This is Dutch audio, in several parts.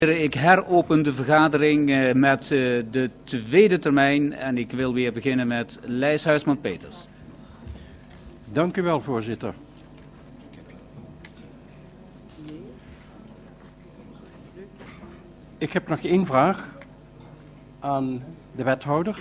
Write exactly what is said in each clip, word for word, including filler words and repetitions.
Ik heropen de vergadering uh, met uh, de tweede termijn en ik wil weer beginnen met Lijs Huisman-Peters. Dank u wel, voorzitter. Ik heb nog één vraag aan de wethouder.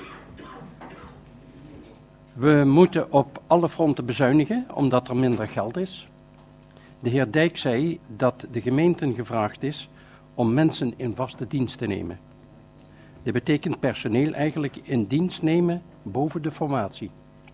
We moeten op alle fronten bezuinigen, omdat er minder geld is. De heer Dijk zei dat de gemeenten gevraagd is om mensen in vaste dienst te nemen. Dit betekent personeel eigenlijk in dienst nemen boven de formatie.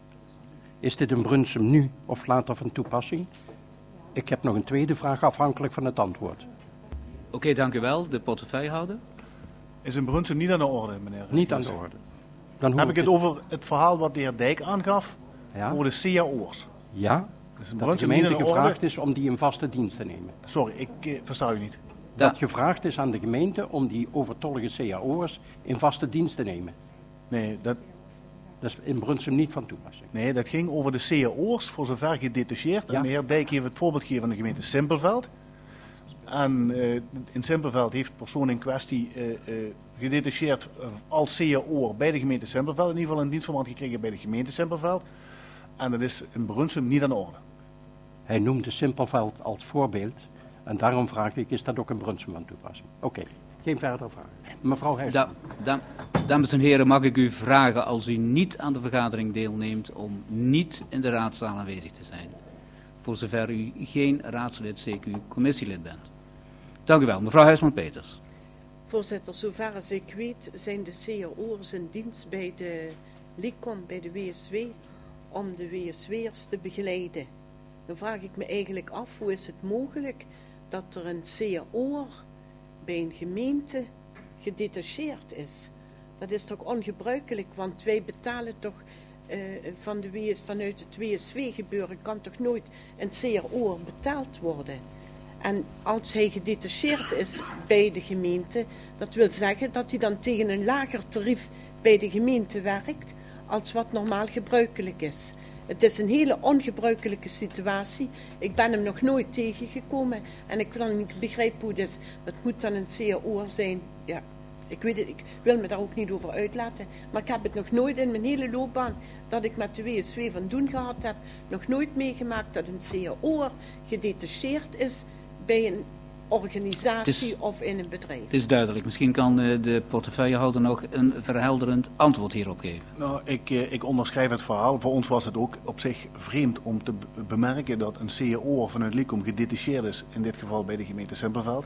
Is dit in Brunsum nu of later van toepassing? Ik heb nog een tweede vraag afhankelijk van het antwoord. Oké, okay, dank u wel. De portefeuillehouder. Is in Brunsum niet aan de orde, meneer? Niet aan de orde. Dan heb ik het over het verhaal wat de heer Dijk aangaf, ja? over de C A O's. Ja, dus dat de gemeente gevraagd is om die in vaste dienst te nemen. Sorry, ik eh, versta u niet. Dat ja. gevraagd is aan de gemeente om die overtollige C A O's in vaste dienst te nemen. Nee, dat... Dat is in Brunsum niet van toepassing. Nee, dat ging over de C A O's voor zover gedetacheerd. Ja. En de heer Dijk heeft het voorbeeld gegeven van de gemeente Simpelveld. En uh, in Simpelveld heeft de persoon in kwestie uh, uh, gedetacheerd uh, als C A O bij de gemeente Simpelveld. In ieder geval een dienstverband gekregen bij de gemeente Simpelveld. En dat is in Brunsum niet aan de orde. Hij noemde Simpelveld als voorbeeld. En daarom vraag ik, is dat ook in Brunsum van toepassing? Oké, okay. Geen verdere vragen. Mevrouw Huisman. Da, da, dames en heren, mag ik u vragen als u niet aan de vergadering deelneemt om niet in de raadzaal aanwezig te zijn. Voor zover u geen raadslid, C Q commissielid bent. Dank u wel. Mevrouw Huisman-Peters. Voorzitter, zover als ik weet zijn de C A O's in dienst bij de LICOM, bij de W S W, om de W S W'ers te begeleiden. Dan vraag ik me eigenlijk af, hoe is het mogelijk dat er een C A O'er bij een gemeente gedetacheerd is? Dat is toch ongebruikelijk, want wij betalen toch uh, van de W S, vanuit het W S W gebeuren kan toch nooit een C A O'er betaald worden? En als hij gedetacheerd is bij de gemeente, dat wil zeggen dat hij dan tegen een lager tarief bij de gemeente werkt als wat normaal gebruikelijk is. Het is een hele ongebruikelijke situatie. Ik ben hem nog nooit tegengekomen en ik wil niet begrijpen hoe het is. Dat moet dan een C A O'er zijn. Ja, ik weet het, ik wil me daar ook niet over uitlaten. Maar ik heb het nog nooit in mijn hele loopbaan dat ik met de W S W van doen gehad heb, nog nooit meegemaakt dat een C A O'er gedetacheerd is bij een organisatie is, of in een bedrijf. Het is duidelijk. Misschien kan uh, de portefeuillehouder nog een verhelderend antwoord hierop geven. Nou, ik, uh, ik onderschrijf het verhaal. Voor ons was het ook op zich vreemd om te bemerken dat een C A O vanuit LICOM gedetacheerd is, in dit geval bij de gemeente Simpelveld.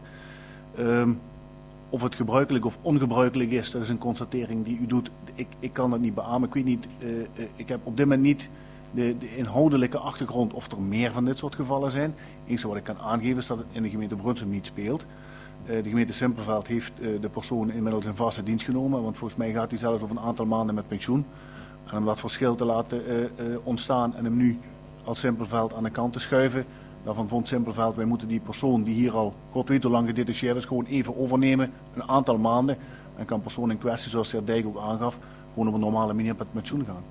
Um, of het gebruikelijk of ongebruikelijk is, dat is een constatering die u doet. Ik, ik kan dat niet beamen. Ik weet niet, uh, uh, ik heb op dit moment niet de, de inhoudelijke achtergrond of er meer van dit soort gevallen zijn. Het enige wat ik kan aangeven is dat het in de gemeente Brunsum niet speelt. Uh, de gemeente Simpelveld heeft uh, de persoon inmiddels in vaste dienst genomen, want volgens mij gaat hij zelfs over een aantal maanden met pensioen. En om dat verschil te laten uh, uh, ontstaan en hem nu als Simpelveld aan de kant te schuiven, daarvan vond Simpelveld, wij moeten die persoon die hier al god weet hoe lang gedetacheerd is, gewoon even overnemen, een aantal maanden. En kan persoon in kwestie, zoals de heer Dijk ook aangaf, gewoon op een normale manier met pensioen gaan.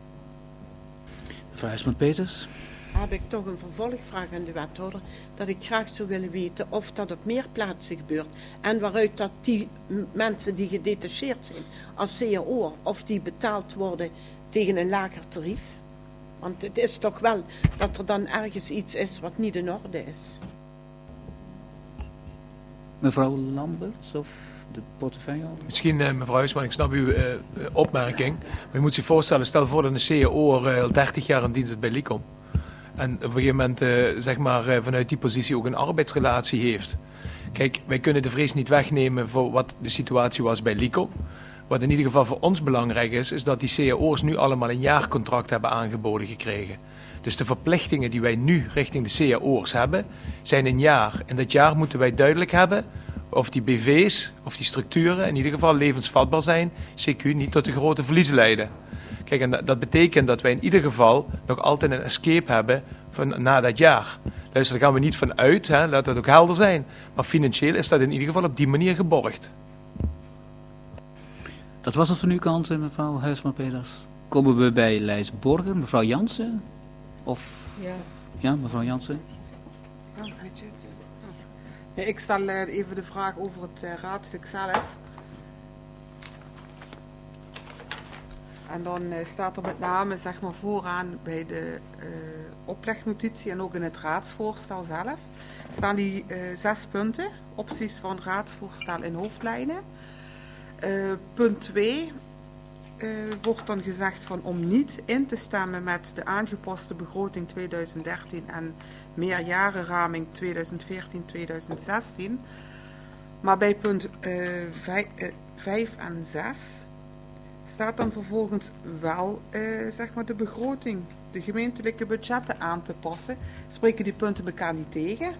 Mevrouw Huisman-Peters. Heb ik toch een vervolgvraag aan de wethouder, dat ik graag zou willen weten of dat op meer plaatsen gebeurt en waaruit dat die mensen die gedetacheerd zijn als C A O, of die betaald worden tegen een lager tarief. Want het is toch wel dat er dan ergens iets is wat niet in orde is. Mevrouw Lamberts of de portefeuillehouder? Misschien uh, mevrouw Huisman, ik snap uw uh, opmerking. Maar je moet zich voorstellen, stel voor dat een C A O er al dertig jaar in dienst is bij LICOM. En op een gegeven moment uh, zeg maar, uh, vanuit die positie ook een arbeidsrelatie heeft. Kijk, wij kunnen de vrees niet wegnemen voor wat de situatie was bij LICOM. Wat in ieder geval voor ons belangrijk is, is dat die C A O's nu allemaal een jaarcontract hebben aangeboden gekregen. Dus de verplichtingen die wij nu richting de C A O's hebben, zijn een jaar. En dat jaar moeten wij duidelijk hebben of die B V's, of die structuren in ieder geval levensvatbaar zijn, C Q niet tot de grote verliezen leiden. Kijk, en dat betekent dat wij in ieder geval nog altijd een escape hebben van, na dat jaar. Luister, daar gaan we niet van uit, hè, laat dat ook helder zijn. Maar financieel is dat in ieder geval op die manier geborgd. Dat was het van uw kant, mevrouw Huisman-Peters. Komen we bij Lijs Borger, mevrouw Jansen? Of... Ja. Ja, mevrouw Jansen. Oh, weet je het? Ja, ik stel uh, even de vraag over het uh, raadstuk zelf. En dan uh, staat er met name zeg maar, vooraan bij de uh, oplegnotitie en ook in het raadsvoorstel zelf. Staan die uh, zes punten, opties van raadsvoorstel in hoofdlijnen. Uh, punt twee uh, wordt dan gezegd van om niet in te stemmen met de aangepaste begroting tweeduizend dertien en meerjarenraming tweeduizend veertien tweeduizend zestien. Maar bij punt vijf uh, en zes staat dan vervolgens wel uh, zeg maar de begroting, de gemeentelijke budgetten aan te passen. Spreken die punten elkaar niet tegen?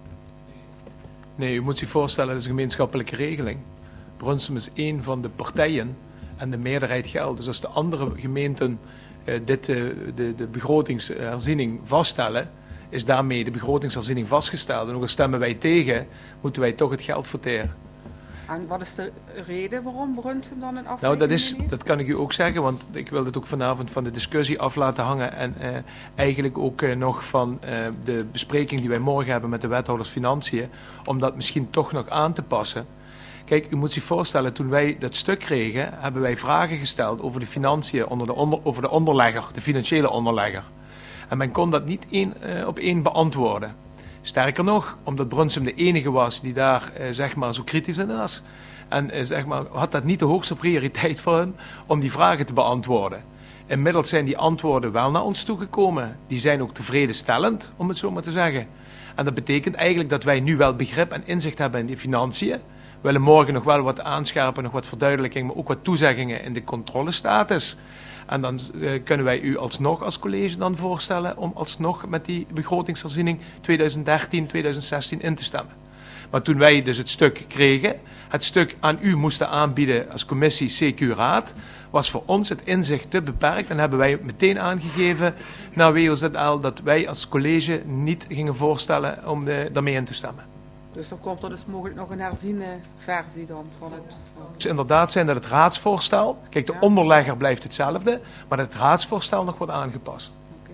Nee, u moet zich voorstellen, dat is een gemeenschappelijke regeling. Brunsum is één van de partijen en de meerderheid geldt. Dus als de andere gemeenten uh, dit, uh, de, de begrotingsherziening vaststellen, is daarmee de begrotingsherziening vastgesteld. En ook al stemmen wij tegen, moeten wij toch het geld verteren. En wat is de reden waarom Brunsum dan een afwijking Nou, dat, is, heeft? dat kan ik u ook zeggen, want ik wil dit ook vanavond van de discussie af laten hangen. En uh, eigenlijk ook uh, nog van uh, de bespreking die wij morgen hebben met de wethouders Financiën, om dat misschien toch nog aan te passen. Kijk, u moet zich voorstellen, toen wij dat stuk kregen, hebben wij vragen gesteld over de financiën, onder de onder, over de onderlegger, de financiële onderlegger. En men kon dat niet één, uh, op één beantwoorden. Sterker nog, omdat Brunsum de enige was die daar uh, zeg maar zo kritisch in was. En uh, zeg maar, had dat niet de hoogste prioriteit voor hen om die vragen te beantwoorden. Inmiddels zijn die antwoorden wel naar ons toegekomen. Die zijn ook tevredenstellend, om het zo maar te zeggen. En dat betekent eigenlijk dat wij nu wel begrip en inzicht hebben in die financiën. We willen morgen nog wel wat aanscherpen, nog wat verduidelijking, maar ook wat toezeggingen in de controlestatus. En dan uh, kunnen wij u alsnog als college dan voorstellen om alsnog met die begrotingsherziening tweeduizend dertien tweeduizend zestien in te stemmen. Maar toen wij dus het stuk kregen, het stuk aan u moesten aanbieden als commissie C Q-raad, was voor ons het inzicht te beperkt en hebben wij meteen aangegeven naar W O Z L dat wij als college niet gingen voorstellen om de, daarmee in te stemmen. Dus dan komt er dus mogelijk nog een herziene versie dan van het... Van... Dus inderdaad zijn dat het raadsvoorstel, kijk de Ja. onderlegger blijft hetzelfde, maar dat het raadsvoorstel nog wordt aangepast. Okay.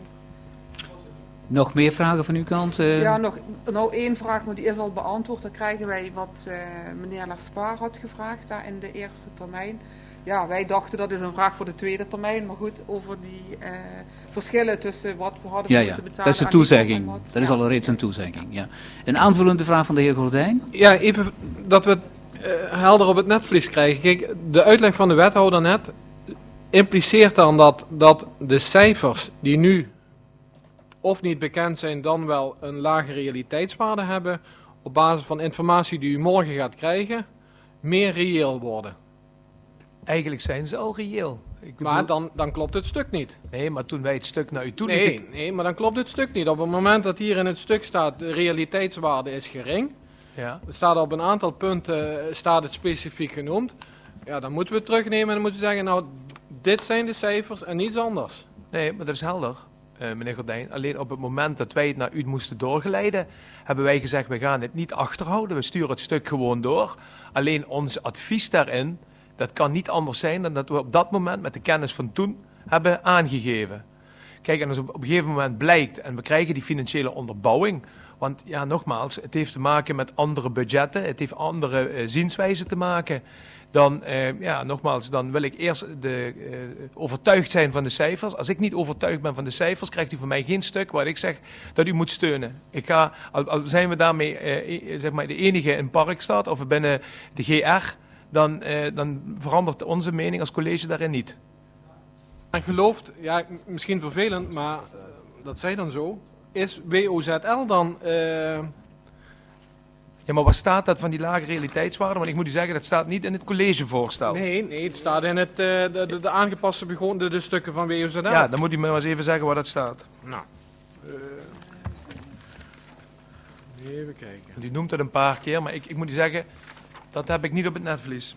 Nog meer vragen van uw kant? Uh... Ja, nog nou één vraag, maar die is al beantwoord. Dan krijgen wij wat uh, meneer Laspaar had gevraagd daar in de eerste termijn. Ja, wij dachten dat is een vraag voor de tweede termijn, maar goed, over die uh, verschillen tussen wat we hadden Ja, ja, moeten betalen. dat is de aan die toezegging. kant en wat- Dat is ja. al reeds een toezegging. Ja. Een aanvullende vraag van de heer Gordijn. Ja, even dat we het uh, helder op het netvlies krijgen. Kijk, de uitleg van de wethouder net impliceert dan dat, dat de cijfers die nu of niet bekend zijn, dan wel een lage realiteitswaarde hebben, op basis van informatie die u morgen gaat krijgen, meer reëel worden. Eigenlijk zijn ze al reëel. Ik bedoel, Maar dan, dan klopt het stuk niet. nee, maar toen wij het stuk naar u toe Nee, lieten- nee, maar dan klopt het stuk niet. Op het moment dat hier in het stuk staat, de realiteitswaarde is gering, Ja. het staat op een aantal punten, eh, staat het specifiek genoemd, ja, dan moeten we het terugnemen en dan moeten we zeggen, nou, dit zijn de cijfers en niets anders. Nee, maar dat is helder, uh, meneer Gordijn. Alleen op het moment dat wij het naar u moesten doorgeleiden, hebben wij gezegd, we gaan het niet achterhouden. We sturen het stuk gewoon door. Alleen ons advies daarin, dat kan niet anders zijn dan dat we op dat moment met de kennis van toen hebben aangegeven. Kijk, en als op, op een gegeven moment blijkt, en we krijgen die financiële onderbouwing, want ja, nogmaals, het heeft te maken met andere budgetten, het heeft andere uh, zienswijzen te maken. Dan, uh, ja, nogmaals, dan wil ik eerst de, uh, overtuigd zijn van de cijfers. Als ik niet overtuigd ben van de cijfers, krijgt u van mij geen stuk waar ik zeg dat u moet steunen. Ik ga, al, al zijn we daarmee uh, zeg maar de enige in Parkstad of binnen de G R, dan, uh, dan verandert onze mening als college daarin niet. En gelooft, ja, m- misschien vervelend, maar uh, dat zij dan zo, is W O Z L dan... Uh, Ja, maar waar staat dat van die lage realiteitswaarde? Want ik moet u zeggen, dat staat niet in het collegevoorstel. nee, nee, het staat in het, uh, de, de, de aangepaste begroting, de, de stukken van W O Z L. Ja, dan moet u me maar eens even zeggen waar dat staat. Nou, uh, even kijken. Want u noemt het een paar keer, maar ik, ik moet u zeggen, dat heb ik niet op het netvlies.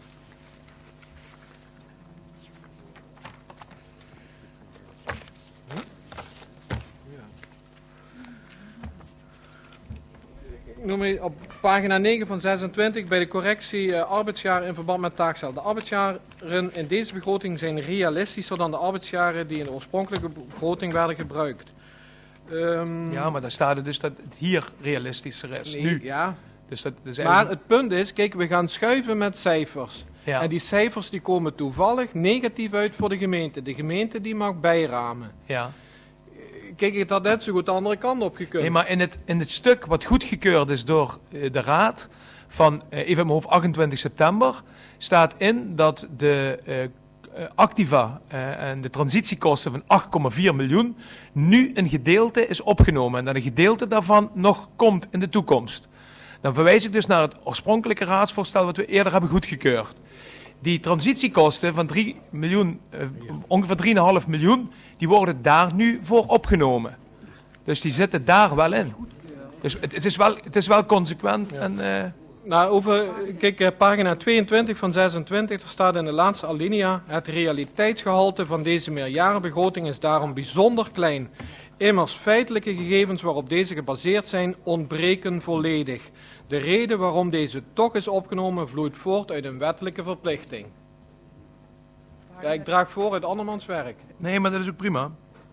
Ik noem je op pagina negen van zesentwintig bij de correctie uh, arbeidsjaren in verband met taakcel. De arbeidsjaren in deze begroting zijn realistischer dan de arbeidsjaren die in de oorspronkelijke begroting werden gebruikt. Um, Ja, maar dan staat er dus dat het hier realistischer is. nee, Nu. Ja, Dus dat is Maar eigenlijk... het punt is, kijk, we gaan schuiven met cijfers. Ja. En die cijfers die komen toevallig negatief uit voor de gemeente. De gemeente die mag bijramen. Ja. Kijk, ik had net zo goed de andere kant op gekund. Nee, maar in het, in het stuk wat goedgekeurd is door uh, de Raad van, uh, even in mijn hoofd, achtentwintig september, staat in dat de uh, activa uh, en de transitiekosten van acht komma vier miljoen nu een gedeelte is opgenomen en dat een gedeelte daarvan nog komt in de toekomst. Dan verwijs ik dus naar het oorspronkelijke raadsvoorstel wat we eerder hebben goedgekeurd. Die transitiekosten van drie miljoen, uh, ongeveer drie komma vijf miljoen, die worden daar nu voor opgenomen. Dus die zitten daar wel in. Dus het, het, is, wel, het is wel consequent. Ja. En, uh... Nou, over, kijk, uh, pagina tweeëntwintig van zesentwintig, er staat in de laatste alinea: het realiteitsgehalte van deze meerjarenbegroting is daarom bijzonder klein. Immers feitelijke gegevens waarop deze gebaseerd zijn, ontbreken volledig. De reden waarom deze toch is opgenomen vloeit voort uit een wettelijke verplichting. Ja, ik draag voor uit andermans werk. Nee, maar dat is ook prima.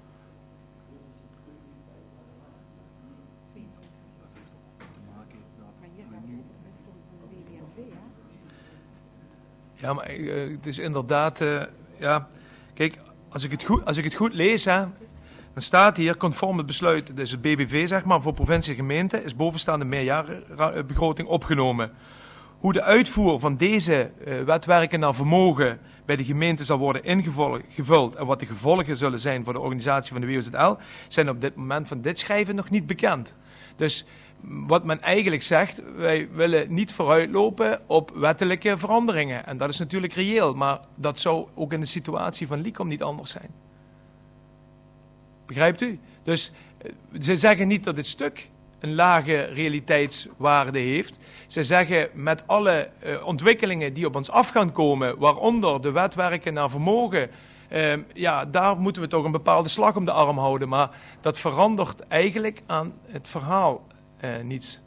Ja, maar uh, het is inderdaad... Uh, ja, kijk, als ik het goed, als ik het goed lees, hè, dan staat hier, conform het besluit, dus het B B V, zeg maar, voor provincie en gemeente, is bovenstaande meerjarenbegroting opgenomen. Hoe de uitvoer van deze uh, wetwerken naar vermogen bij de gemeente zal worden ingevuld en wat de gevolgen zullen zijn voor de organisatie van de W O Z L, zijn op dit moment van dit schrijven nog niet bekend. Dus wat men eigenlijk zegt, wij willen niet vooruitlopen op wettelijke veranderingen. En dat is natuurlijk reëel, maar dat zou ook in de situatie van Licom niet anders zijn. Begrijpt u? Dus ze zeggen niet dat dit stuk een lage realiteitswaarde heeft. Ze zeggen met alle uh, ontwikkelingen die op ons af gaan komen, waaronder de wetwerken naar vermogen, uh, ja, daar moeten we toch een bepaalde slag om de arm houden. Maar dat verandert eigenlijk aan het verhaal uh, niets.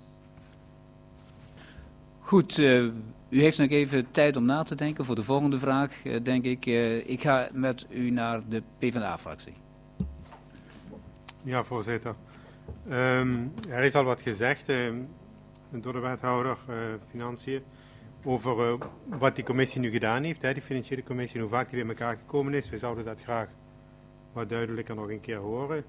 Goed, uh, u heeft nog even tijd om na te denken voor de volgende vraag, uh, denk ik. Uh, ik ga met u naar de PvdA-fractie. Ja, voorzitter. Um, er is al wat gezegd uh, door de wethouder uh, Financiën over uh, wat die commissie nu gedaan heeft, hè, die financiële commissie, en hoe vaak die bij elkaar gekomen is. We zouden dat graag wat duidelijker nog een keer horen.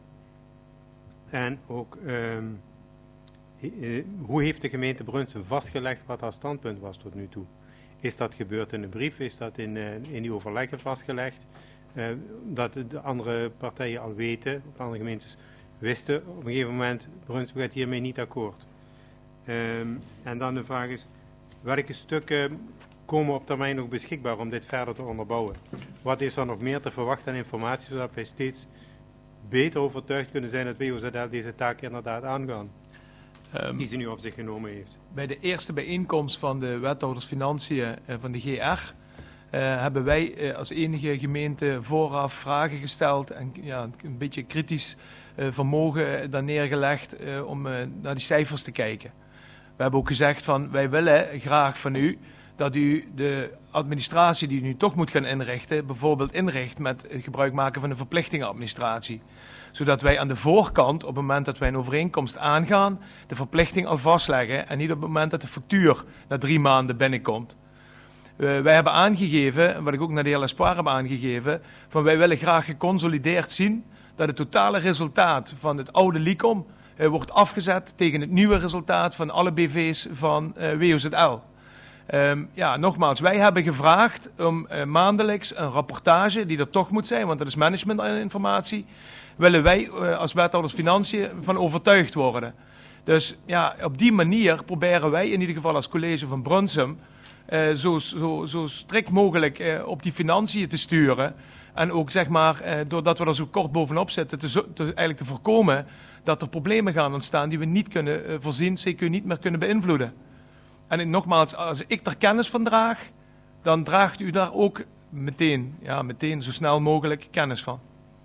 En ook, um, he, uh, hoe heeft de gemeente Brunssum vastgelegd wat haar standpunt was tot nu toe? Is dat gebeurd in een brief? Is dat in, uh, in die overleggen vastgelegd? Uh, dat de andere partijen al weten, of andere gemeentes wisten, op een gegeven moment, Brunssum gaat hiermee niet akkoord. Um, en dan de vraag is, welke stukken komen op termijn nog beschikbaar om dit verder te onderbouwen? Wat is er nog meer te verwachten aan informatie, zodat wij steeds beter overtuigd kunnen zijn dat W O Z L deze taak inderdaad aangaan, um, die ze nu op zich genomen heeft? Bij de eerste bijeenkomst van de wethouders Financiën uh, van de G R Uh, hebben wij uh, als enige gemeente vooraf vragen gesteld en ja, een beetje kritisch uh, vermogen daar neergelegd uh, om uh, naar die cijfers te kijken. We hebben ook gezegd van wij willen graag van u dat u de administratie die u nu toch moet gaan inrichten, bijvoorbeeld inricht met het gebruik maken van een verplichtingenadministratie. Zodat wij aan de voorkant, op het moment dat wij een overeenkomst aangaan, de verplichting al vastleggen en niet op het moment dat de factuur na drie maanden binnenkomt. Uh, wij hebben aangegeven, wat ik ook naar de heer Lespoir heb aangegeven, van wij willen graag geconsolideerd zien dat het totale resultaat van het oude Licom uh, wordt afgezet tegen het nieuwe resultaat van alle B V's van uh, W O Z L. Um, ja, nogmaals, wij hebben gevraagd om uh, maandelijks een rapportage, die er toch moet zijn, want dat is managementinformatie, willen wij uh, als wethouders Financiën van overtuigd worden. Dus ja, op die manier proberen wij in ieder geval als college van Brunssum Uh, zo, zo, zo strikt mogelijk uh, op die financiën te sturen. En ook zeg maar, uh, doordat we er zo kort bovenop zitten, te, te, eigenlijk te voorkomen dat er problemen gaan ontstaan die we niet kunnen uh, voorzien, zeker niet meer kunnen beïnvloeden. En nogmaals, als ik er kennis van draag, dan draagt u daar ook meteen, ja, meteen zo snel mogelijk kennis van.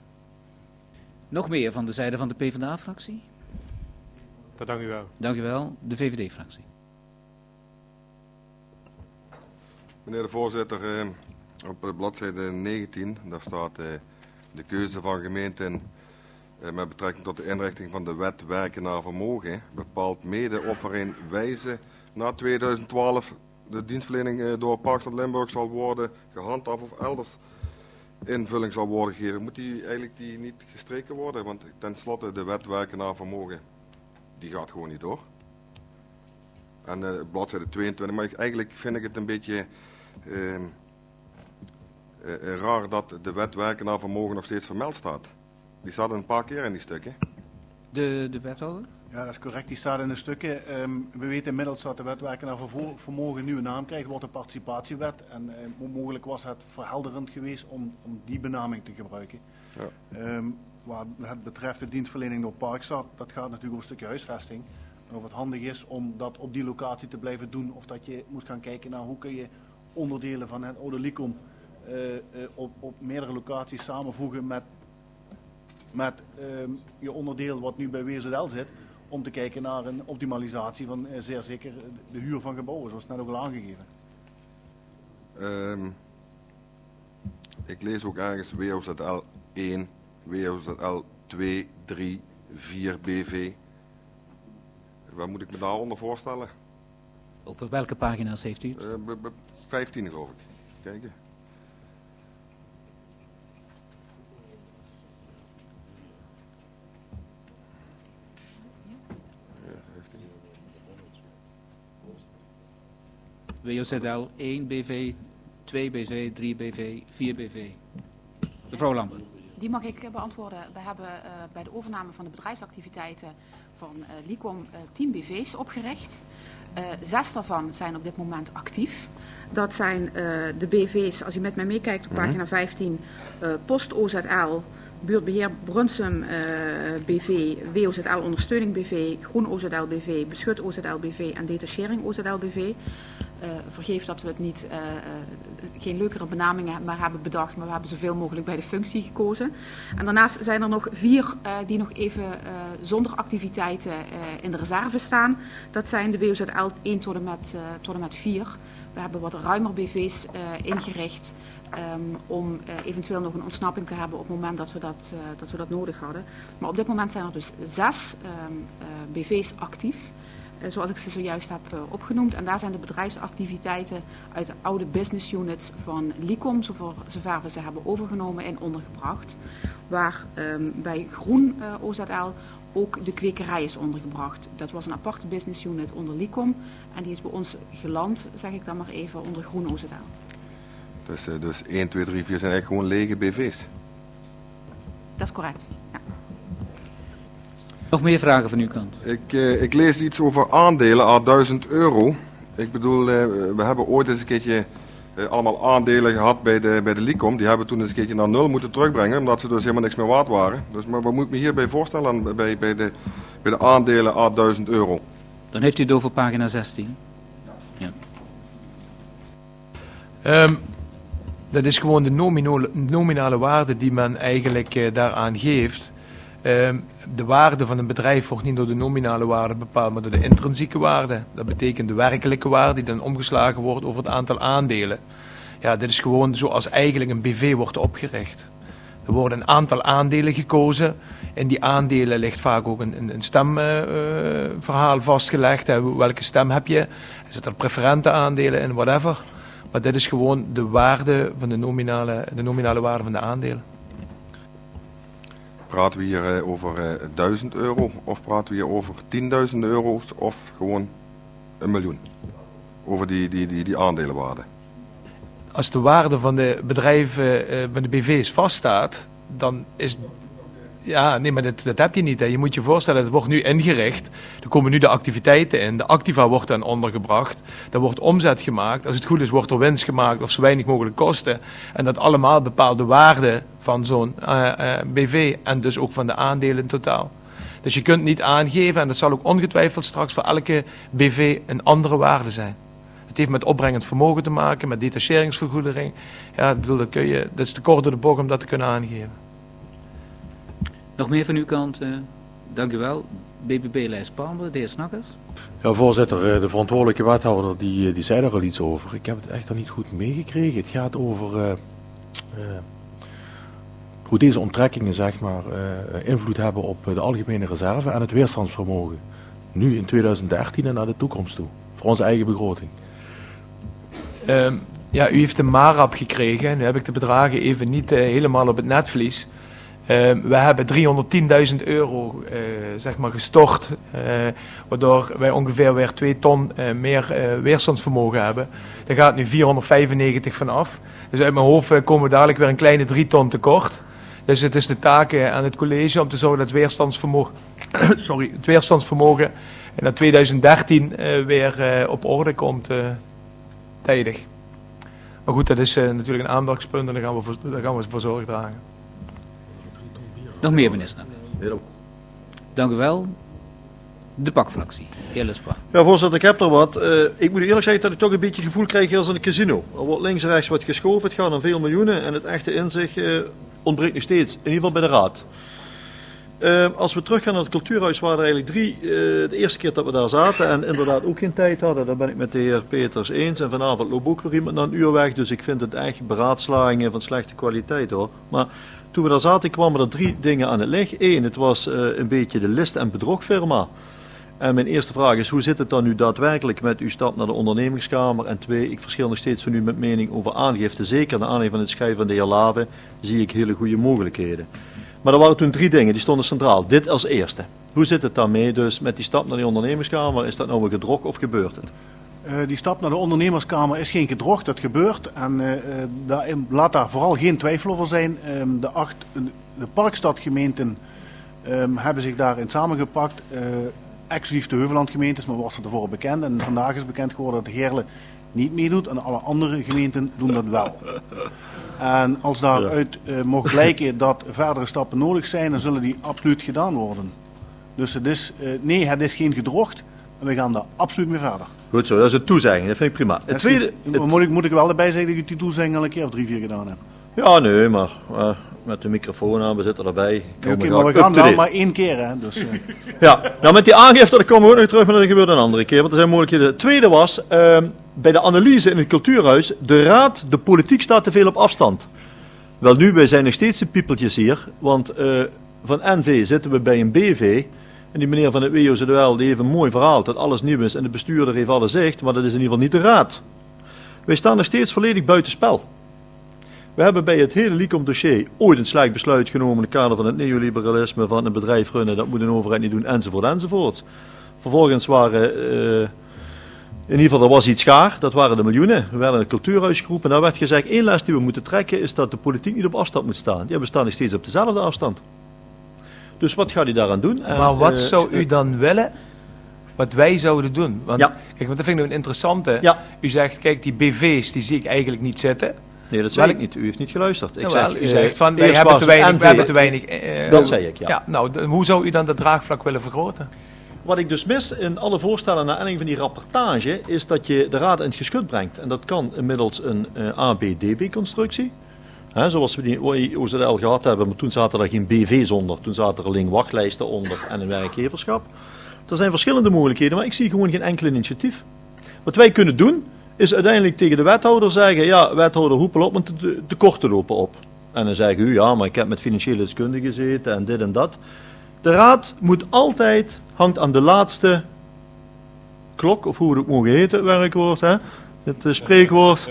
Nog meer van de zijde van de PvdA-fractie? Dank u wel. Dank u wel. De V V D-fractie. Meneer de voorzitter, eh, op bladzijde negentien, daar staat eh, de keuze van gemeenten eh, met betrekking tot de inrichting van de wet werken naar vermogen, bepaalt mede of er een wijze na tweeduizend twaalf de dienstverlening uh, door Parkstad Limburg zal worden gehandhaafd of elders invulling zal worden gegeven, moet die eigenlijk die niet gestreken worden? Want tenslotte de wet werken naar vermogen, die gaat gewoon niet door. En uh, bladzijde tweeëntwintig, maar ik, eigenlijk vind ik het een beetje uh, uh, uh, raar dat de wet werken naar vermogen nog steeds vermeld staat. Die staat een paar keer in die stukken. De, de wethouder? Ja, dat is correct. Die staat in de stukken. Um, we weten inmiddels dat de wet werken naar vermogen een nieuwe naam krijgt, wordt de participatiewet. En uh, mogelijk was het verhelderend geweest om, om die benaming te gebruiken. Ja. Um, wat het betreft de dienstverlening door Parkstad, dat gaat natuurlijk over een stukje huisvesting. En of het handig is om dat op die locatie te blijven doen, of dat je moet gaan kijken naar hoe kun je onderdelen van het oude Licom uh, uh, op, op meerdere locaties samenvoegen met, met um, je onderdeel wat nu bij W Z L zit, om te kijken naar een optimalisatie van uh, zeer zeker de huur van gebouwen, zoals net ook al aangegeven. Um, ik lees ook ergens W O Z L één, W O Z L twee, drie, vier B V. Wat moet ik me daaronder voorstellen? Over welke pagina's heeft u het? Uh, vijftien geloof ik. Kijken. W O Z L één B V, twee B V, drie B V, vier B V. Mevrouw Lambert. Die mag ik beantwoorden. We hebben uh, bij de overname van de bedrijfsactiviteiten van uh, Licom uh, tien B V's opgericht. Uh, zes daarvan zijn op dit moment actief. Dat zijn uh, de B V's, als u met mij meekijkt op pagina vijftien, uh, Post O Z L, Buurtbeheer Brunsum uh, B V, W O Z L Ondersteuning B V, Groen O Z L B V, Beschut O Z L B V en Detachering O Z L B V. Uh, vergeef dat we het niet, uh, uh, geen leukere benamingen maar hebben bedacht, maar we hebben zoveel mogelijk bij de functie gekozen. En daarnaast zijn er nog vier uh, die nog even uh, zonder activiteiten uh, in de reserve staan. Dat zijn de W O Z L één tot en met, uh, tot en met vier. We hebben wat ruimer B V's uh, ingericht um, om uh, eventueel nog een ontsnapping te hebben op het moment dat we dat, uh, dat we dat nodig hadden. Maar op dit moment zijn er dus zes um, uh, B V's actief. Zoals ik ze zojuist heb uh, opgenoemd. En daar zijn de bedrijfsactiviteiten uit de oude business units van Licom, zover, zover we ze hebben overgenomen, in ondergebracht. Waar um, bij Groen uh, O Z L ook de kwekerij is ondergebracht. Dat was een aparte business unit onder Licom. En die is bij ons geland, zeg ik dan maar even, onder Groen O Z L. Dus, uh, dus één, twee, drie, vier zijn eigenlijk gewoon lege B V's? Dat is correct, ja. Nog meer vragen van uw kant? Ik, uh, ik lees iets over aandelen à duizend euro. Ik bedoel, uh, we hebben ooit eens een keertje uh, allemaal aandelen gehad bij de, bij de Licom. Die hebben toen eens een keertje naar nul moeten terugbrengen, omdat ze dus helemaal niks meer waard waren. Dus maar wat moet ik me hierbij voorstellen bij, bij, de, bij de aandelen à duizend euro? Dan heeft u het over pagina zestien. Ja. Um, dat is gewoon de nominale, nominale waarde die men eigenlijk uh, daaraan geeft. Um, de waarde van een bedrijf wordt niet door de nominale waarde bepaald, maar door de intrinsieke waarde. Dat betekent de werkelijke waarde die dan omgeslagen wordt over het aantal aandelen. Ja, dit is gewoon zoals eigenlijk een B V wordt opgericht. Er worden een aantal aandelen gekozen. In die aandelen ligt vaak ook een, een stemverhaal uh, vastgelegd. Hè. Welke stem heb je? Er zitten er preferente aandelen in, whatever. Maar dit is gewoon de waarde van de nominale, de nominale waarde van de aandelen. Praten we hier uh, over uh, duizend euro of praten we hier over tienduizenden euro's of gewoon een miljoen? Over die, die, die, die aandelenwaarde. Als de waarde van de bedrijven, uh, van de B V's vaststaat, dan is... Ja, nee, maar dat, dat heb je niet. Hè. Je moet je voorstellen, het wordt nu ingericht. Er komen nu de activiteiten in. De activa wordt dan ondergebracht. Er wordt omzet gemaakt. Als het goed is, wordt er winst gemaakt of zo weinig mogelijk kosten. En dat allemaal bepaalt de waarde van zo'n uh, uh, B V en dus ook van de aandelen in totaal. Dus je kunt niet aangeven, en dat zal ook ongetwijfeld straks voor elke B V een andere waarde zijn. Het heeft met opbrengend vermogen te maken, met detacheringsvergoeding. Ja, ik bedoel, dat, kun je, dat is te kort door de bocht om dat te kunnen aangeven. Nog meer van uw kant? Uh, dank u wel. B B B-lijst Palmer, de heer Snakkers. Ja, voorzitter, de verantwoordelijke wethouder die, die zei er al iets over. Ik heb het echt nog niet goed meegekregen. Het gaat over uh, uh, hoe deze onttrekkingen zeg maar, uh, invloed hebben op de algemene reserve en het weerstandsvermogen. Nu in tweeduizend dertien en naar de toekomst toe. voor onze eigen begroting. Um, ja, u heeft de MARAP gekregen. Nu heb ik de bedragen even niet uh, helemaal op het netvlies. Uh, we hebben driehonderdtienduizend euro uh, zeg maar gestort, uh, waardoor wij ongeveer weer twee ton uh, meer uh, weerstandsvermogen hebben. Daar gaat nu vierhonderdvijfennegentig van af. Dus uit mijn hoofd uh, komen we dadelijk weer een kleine drie ton tekort. Dus het is de taak uh, aan het college om te zorgen dat het weerstandsvermogen, sorry, het weerstandsvermogen naar twintig dertien uh, weer uh, op orde komt uh, tijdig. Maar goed, dat is uh, natuurlijk een aandachtspunt en daar gaan we voor, daar gaan we voor zorg dragen. Nog meer, minister? Dank u wel. De pakfractie. Heer Luspa. Ja, voorzitter, ik heb er wat. Uh, ik moet u eerlijk zeggen dat ik toch een beetje het gevoel krijg als in een casino. Er wordt links en rechts wat geschoven, het gaat om veel miljoenen en het echte inzicht uh, ontbreekt nog steeds, in ieder geval bij de raad. Uh, als we teruggaan naar het cultuurhuis waren er eigenlijk drie, uh, de eerste keer dat we daar zaten en inderdaad ook geen tijd hadden, daar ben ik met de heer Peters eens en vanavond loopt ook weer iemand naar een uur weg, dus ik vind het echt beraadslagingen van slechte kwaliteit hoor. Maar toen we daar zaten kwamen er drie dingen aan het licht. Eén, het was uh, een beetje de list- en bedrogfirma. En mijn eerste vraag is, hoe zit het dan nu daadwerkelijk met uw stap naar de ondernemingskamer? En twee, ik verschil nog steeds van u met mening over aangifte. Zeker naar aanleiding van het schrijven van de heer Lave zie ik hele goede mogelijkheden. Maar er waren toen drie dingen, die stonden centraal. Dit als eerste. Hoe zit het daarmee dus met die stap naar de ondernemingskamer? Is dat nou een gedrog of gebeurt het? Uh, die stap naar de ondernemerskamer is geen gedrog, dat gebeurt. En uh, daar, laat daar vooral geen twijfel over zijn. Um, de, acht, de parkstadgemeenten um, hebben zich daarin samengepakt. Uh, exclusief de Heuvellandgemeentes, maar was van tevoren bekend. En vandaag is bekend geworden dat de Heerlen niet meedoet. En alle andere gemeenten doen dat wel. En als daaruit uh, mocht blijken dat verdere stappen nodig zijn, dan zullen die absoluut gedaan worden. Dus het is, uh, nee, het is geen gedrocht. En we gaan daar absoluut mee verder. Goed zo, dat is een toezegging, dat vind ik prima. Het tweede, het... Moet, ik, moet ik wel erbij zeggen dat ik die toezegging al een keer of drie, vier gedaan heb? Ja, nee, maar uh, met de microfoon aan, we zitten erbij. Oké, okay, maar we gaan wel maar één keer, hè. Dus, uh. Ja, nou met die aangifte, daar komen we ook nog terug, maar dat gebeurt een andere keer, want er zijn mogelijkheden. Het tweede was, uh, bij de analyse in het cultuurhuis, de raad, de politiek staat te veel op afstand. Wel nu, wij zijn nog steeds de piepeltjes hier, want uh, van N V zitten we bij een B V... En die meneer van het W O Z L die heeft een mooi verhaal dat alles nieuw is en de bestuurder heeft alles zegt, maar dat is in ieder geval niet de raad. Wij staan nog steeds volledig buiten spel. We hebben bij het hele Licom dossier ooit een slecht besluit genomen in het kader van het neoliberalisme van een bedrijf runnen, dat moet een overheid niet doen, enzovoort, enzovoort. Vervolgens waren, uh, in ieder geval er was iets schaar, dat waren de miljoenen. We werden in het cultuurhuis geroepen en daar werd gezegd, één les die we moeten trekken is dat de politiek niet op afstand moet staan. Ja, we staan nog steeds op dezelfde afstand. Dus wat gaat u daaraan doen? Maar wat uh, zou u dan willen, wat wij zouden doen? Want, ja. Kijk, want dat vind ik nu een interessante. Ja. U zegt, kijk, die B V's, die zie ik eigenlijk niet zitten. Nee, dat zei Welk... ik niet. U heeft niet geluisterd. Ik nou, zeg, wel, u zegt van, wij hebben te weinig. We hebben te weinig uh, dat zei ik, ja. ja nou, de, hoe zou u dan dat draagvlak willen vergroten? Wat ik dus mis in alle voorstellen naar aanleiding van die rapportage, is dat je de raad in het geschut brengt. En dat kan inmiddels een uh, A B D B-constructie. He, zoals we die O Z L gehad hebben, maar toen zaten er geen B V's onder. Toen zaten er alleen wachtlijsten onder en een werkgeverschap. Er zijn verschillende mogelijkheden, maar ik zie gewoon geen enkel initiatief. Wat wij kunnen doen, is uiteindelijk tegen de wethouder zeggen, ja, wethouder hoepel op, want de tekorten lopen op. En dan zeggen u, ja, maar ik heb met financiële deskundigen gezeten en dit en dat. De raad moet altijd, hangt aan de laatste klok, of hoe we het ook mogen heten, het werkwoord, hè? Het uh, spreekwoord.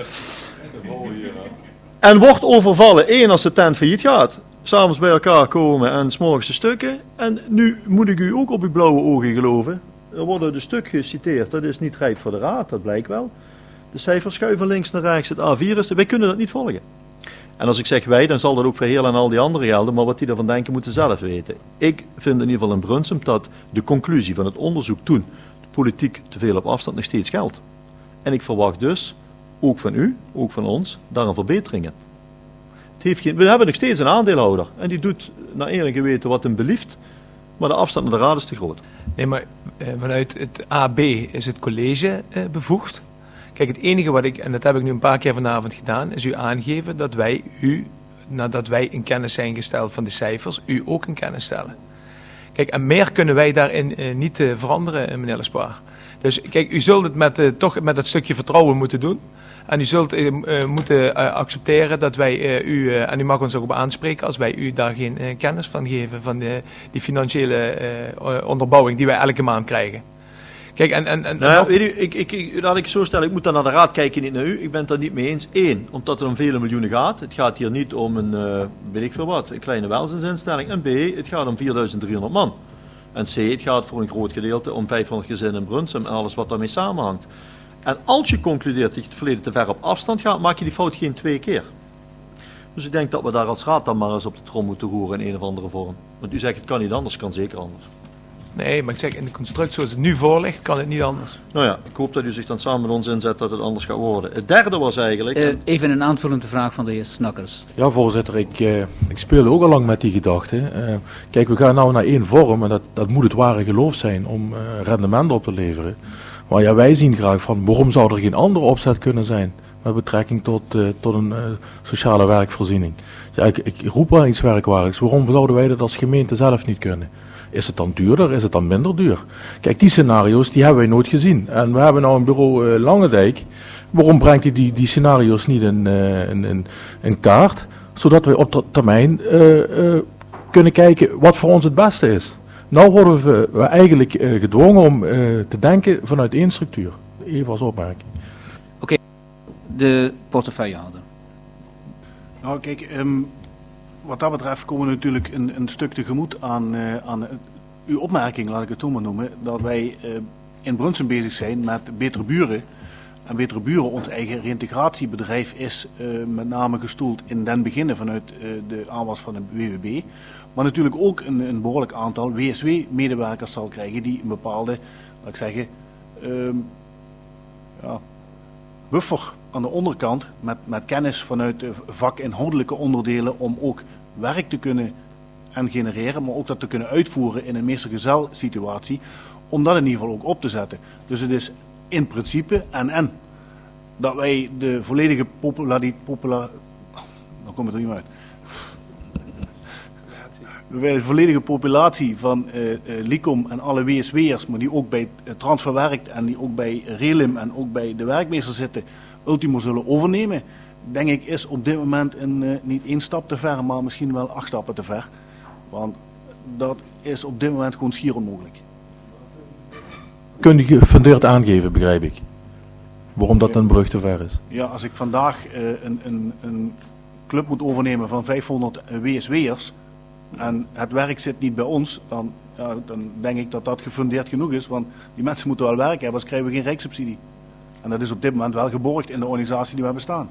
En wordt overvallen, één als de tent failliet gaat. S'avonds bij elkaar komen en 's morgens de stukken. En nu moet ik u ook op uw blauwe ogen geloven. Er worden de stuk geciteerd, dat is niet rijp voor de raad, dat blijkt wel. De cijfers schuiven links naar rechts, het A vier is, wij kunnen dat niet volgen. En als ik zeg wij, dan zal dat ook voor Heerlen en al die anderen gelden, maar wat die ervan denken moeten zelf weten. Ik vind in ieder geval in Brunsum dat de conclusie van het onderzoek toen, de politiek te veel op afstand, nog steeds geldt. En ik verwacht dus, ook van u, ook van ons, daar een verbeteringen. Het heeft geen, we hebben nog steeds een aandeelhouder en die doet naar eer en geweten wat hem belieft, maar de afstand naar de raad is te groot. Nee, maar eh, vanuit het A B is het college eh, bevoegd. Kijk, het enige wat ik, en dat heb ik nu een paar keer vanavond gedaan, is u aangeven dat wij u, nadat wij in kennis zijn gesteld van de cijfers, u ook in kennis stellen. Kijk, en meer kunnen wij daarin eh, niet uh, veranderen, meneer Lespoir. Dus kijk, u zult het met, uh, toch met dat stukje vertrouwen moeten doen. En u zult uh, uh, moeten uh, accepteren dat wij uh, u, uh, en u mag ons ook op aanspreken als wij u daar geen uh, kennis van geven, van de, die financiële uh, onderbouwing die wij elke maand krijgen. Kijk, en... en, en nou ja, weet u, ik, ik, ik, laat ik het zo stellen, ik moet dan naar de raad kijken, niet naar u. Ik ben het daar niet mee eens. Eén, omdat het om vele miljoenen gaat. Het gaat hier niet om een, uh, weet ik veel wat, een kleine welzijnsinstelling. En B, het gaat om vierduizend driehonderd man. En C, het gaat voor een groot gedeelte om vijfhonderd gezinnen in Brunsum en alles wat daarmee samenhangt. En als je concludeert dat je het verleden te ver op afstand gaat, maak je die fout geen twee keer. Dus ik denk dat we daar als raad dan maar eens op de trom moeten roeren in een of andere vorm. Want u zegt het kan niet anders, kan zeker anders. Nee, maar ik zeg in de constructie zoals het nu voor ligt, kan het niet anders. Nou ja, ik hoop dat u zich dan samen met ons inzet dat het anders gaat worden. Het derde was eigenlijk... Uh, even een aanvullende vraag van de heer Snakkers. Ja, voorzitter, ik, uh, ik speelde ook al lang met die gedachte. Uh, kijk, we gaan nou naar één vorm en dat, dat moet het ware geloof zijn om uh, rendementen op te leveren. Maar ja, wij zien graag van waarom zou er geen andere opzet kunnen zijn met betrekking tot, uh, tot een uh, sociale werkvoorziening. Ja, ik, ik roep wel iets werkwaardigs. Waarom zouden wij dat als gemeente zelf niet kunnen? Is het dan duurder? Is het dan minder duur? Kijk, die scenario's die hebben wij nooit gezien. En we hebben nou een bureau uh, Langendijk. Waarom brengt hij die, die scenario's niet in, uh, in, in, in kaart? Zodat wij op termijn uh, uh, kunnen kijken wat voor ons het beste is. Nou worden we, we eigenlijk uh, gedwongen om uh, te denken vanuit één structuur. Even als opmerking. Oké, okay. De portefeuillehouder. Nou kijk, um, wat dat betreft komen we natuurlijk een, een stuk tegemoet aan, uh, aan uh, uw opmerking, laat ik het zo maar noemen, dat wij uh, in Brunsum bezig zijn met Betere Buren. En Betere Buren, ons eigen reïntegratiebedrijf, is uh, met name gestoeld in den beginnen vanuit uh, de aanwas van de W W B. Maar natuurlijk ook een, een behoorlijk aantal W S W-medewerkers zal krijgen die een bepaalde, laat ik zeggen, um, ja, buffer aan de onderkant met, met kennis vanuit de vakinhoudelijke onderdelen om ook werk te kunnen en genereren, maar ook dat te kunnen uitvoeren in een meester-gezel situatie, om dat in ieder geval ook op te zetten. Dus het is in principe en en dat wij de volledige populariteit, popula, dan komt het er niet meer uit. De volledige populatie van uh, uh, Licom en alle W S W'ers, maar die ook bij uh, Transfer werkt en die ook bij Relim en ook bij de werkmeester zitten, ultimo zullen overnemen, denk ik is op dit moment een, uh, niet één stap te ver, maar misschien wel acht stappen te ver. Want dat is op dit moment gewoon schier onmogelijk. Kun je gefundeerd aangeven, begrijp ik, waarom dat een brug te ver is? Ja, als ik vandaag uh, een, een, een club moet overnemen van vijfhonderd W S W'ers en het werk zit niet bij ons, dan, ja, dan denk ik dat dat gefundeerd genoeg is, want die mensen moeten wel werken, anders krijgen we geen rijkssubsidie. En dat is op dit moment wel geborgd in de organisatie die we hebben staan.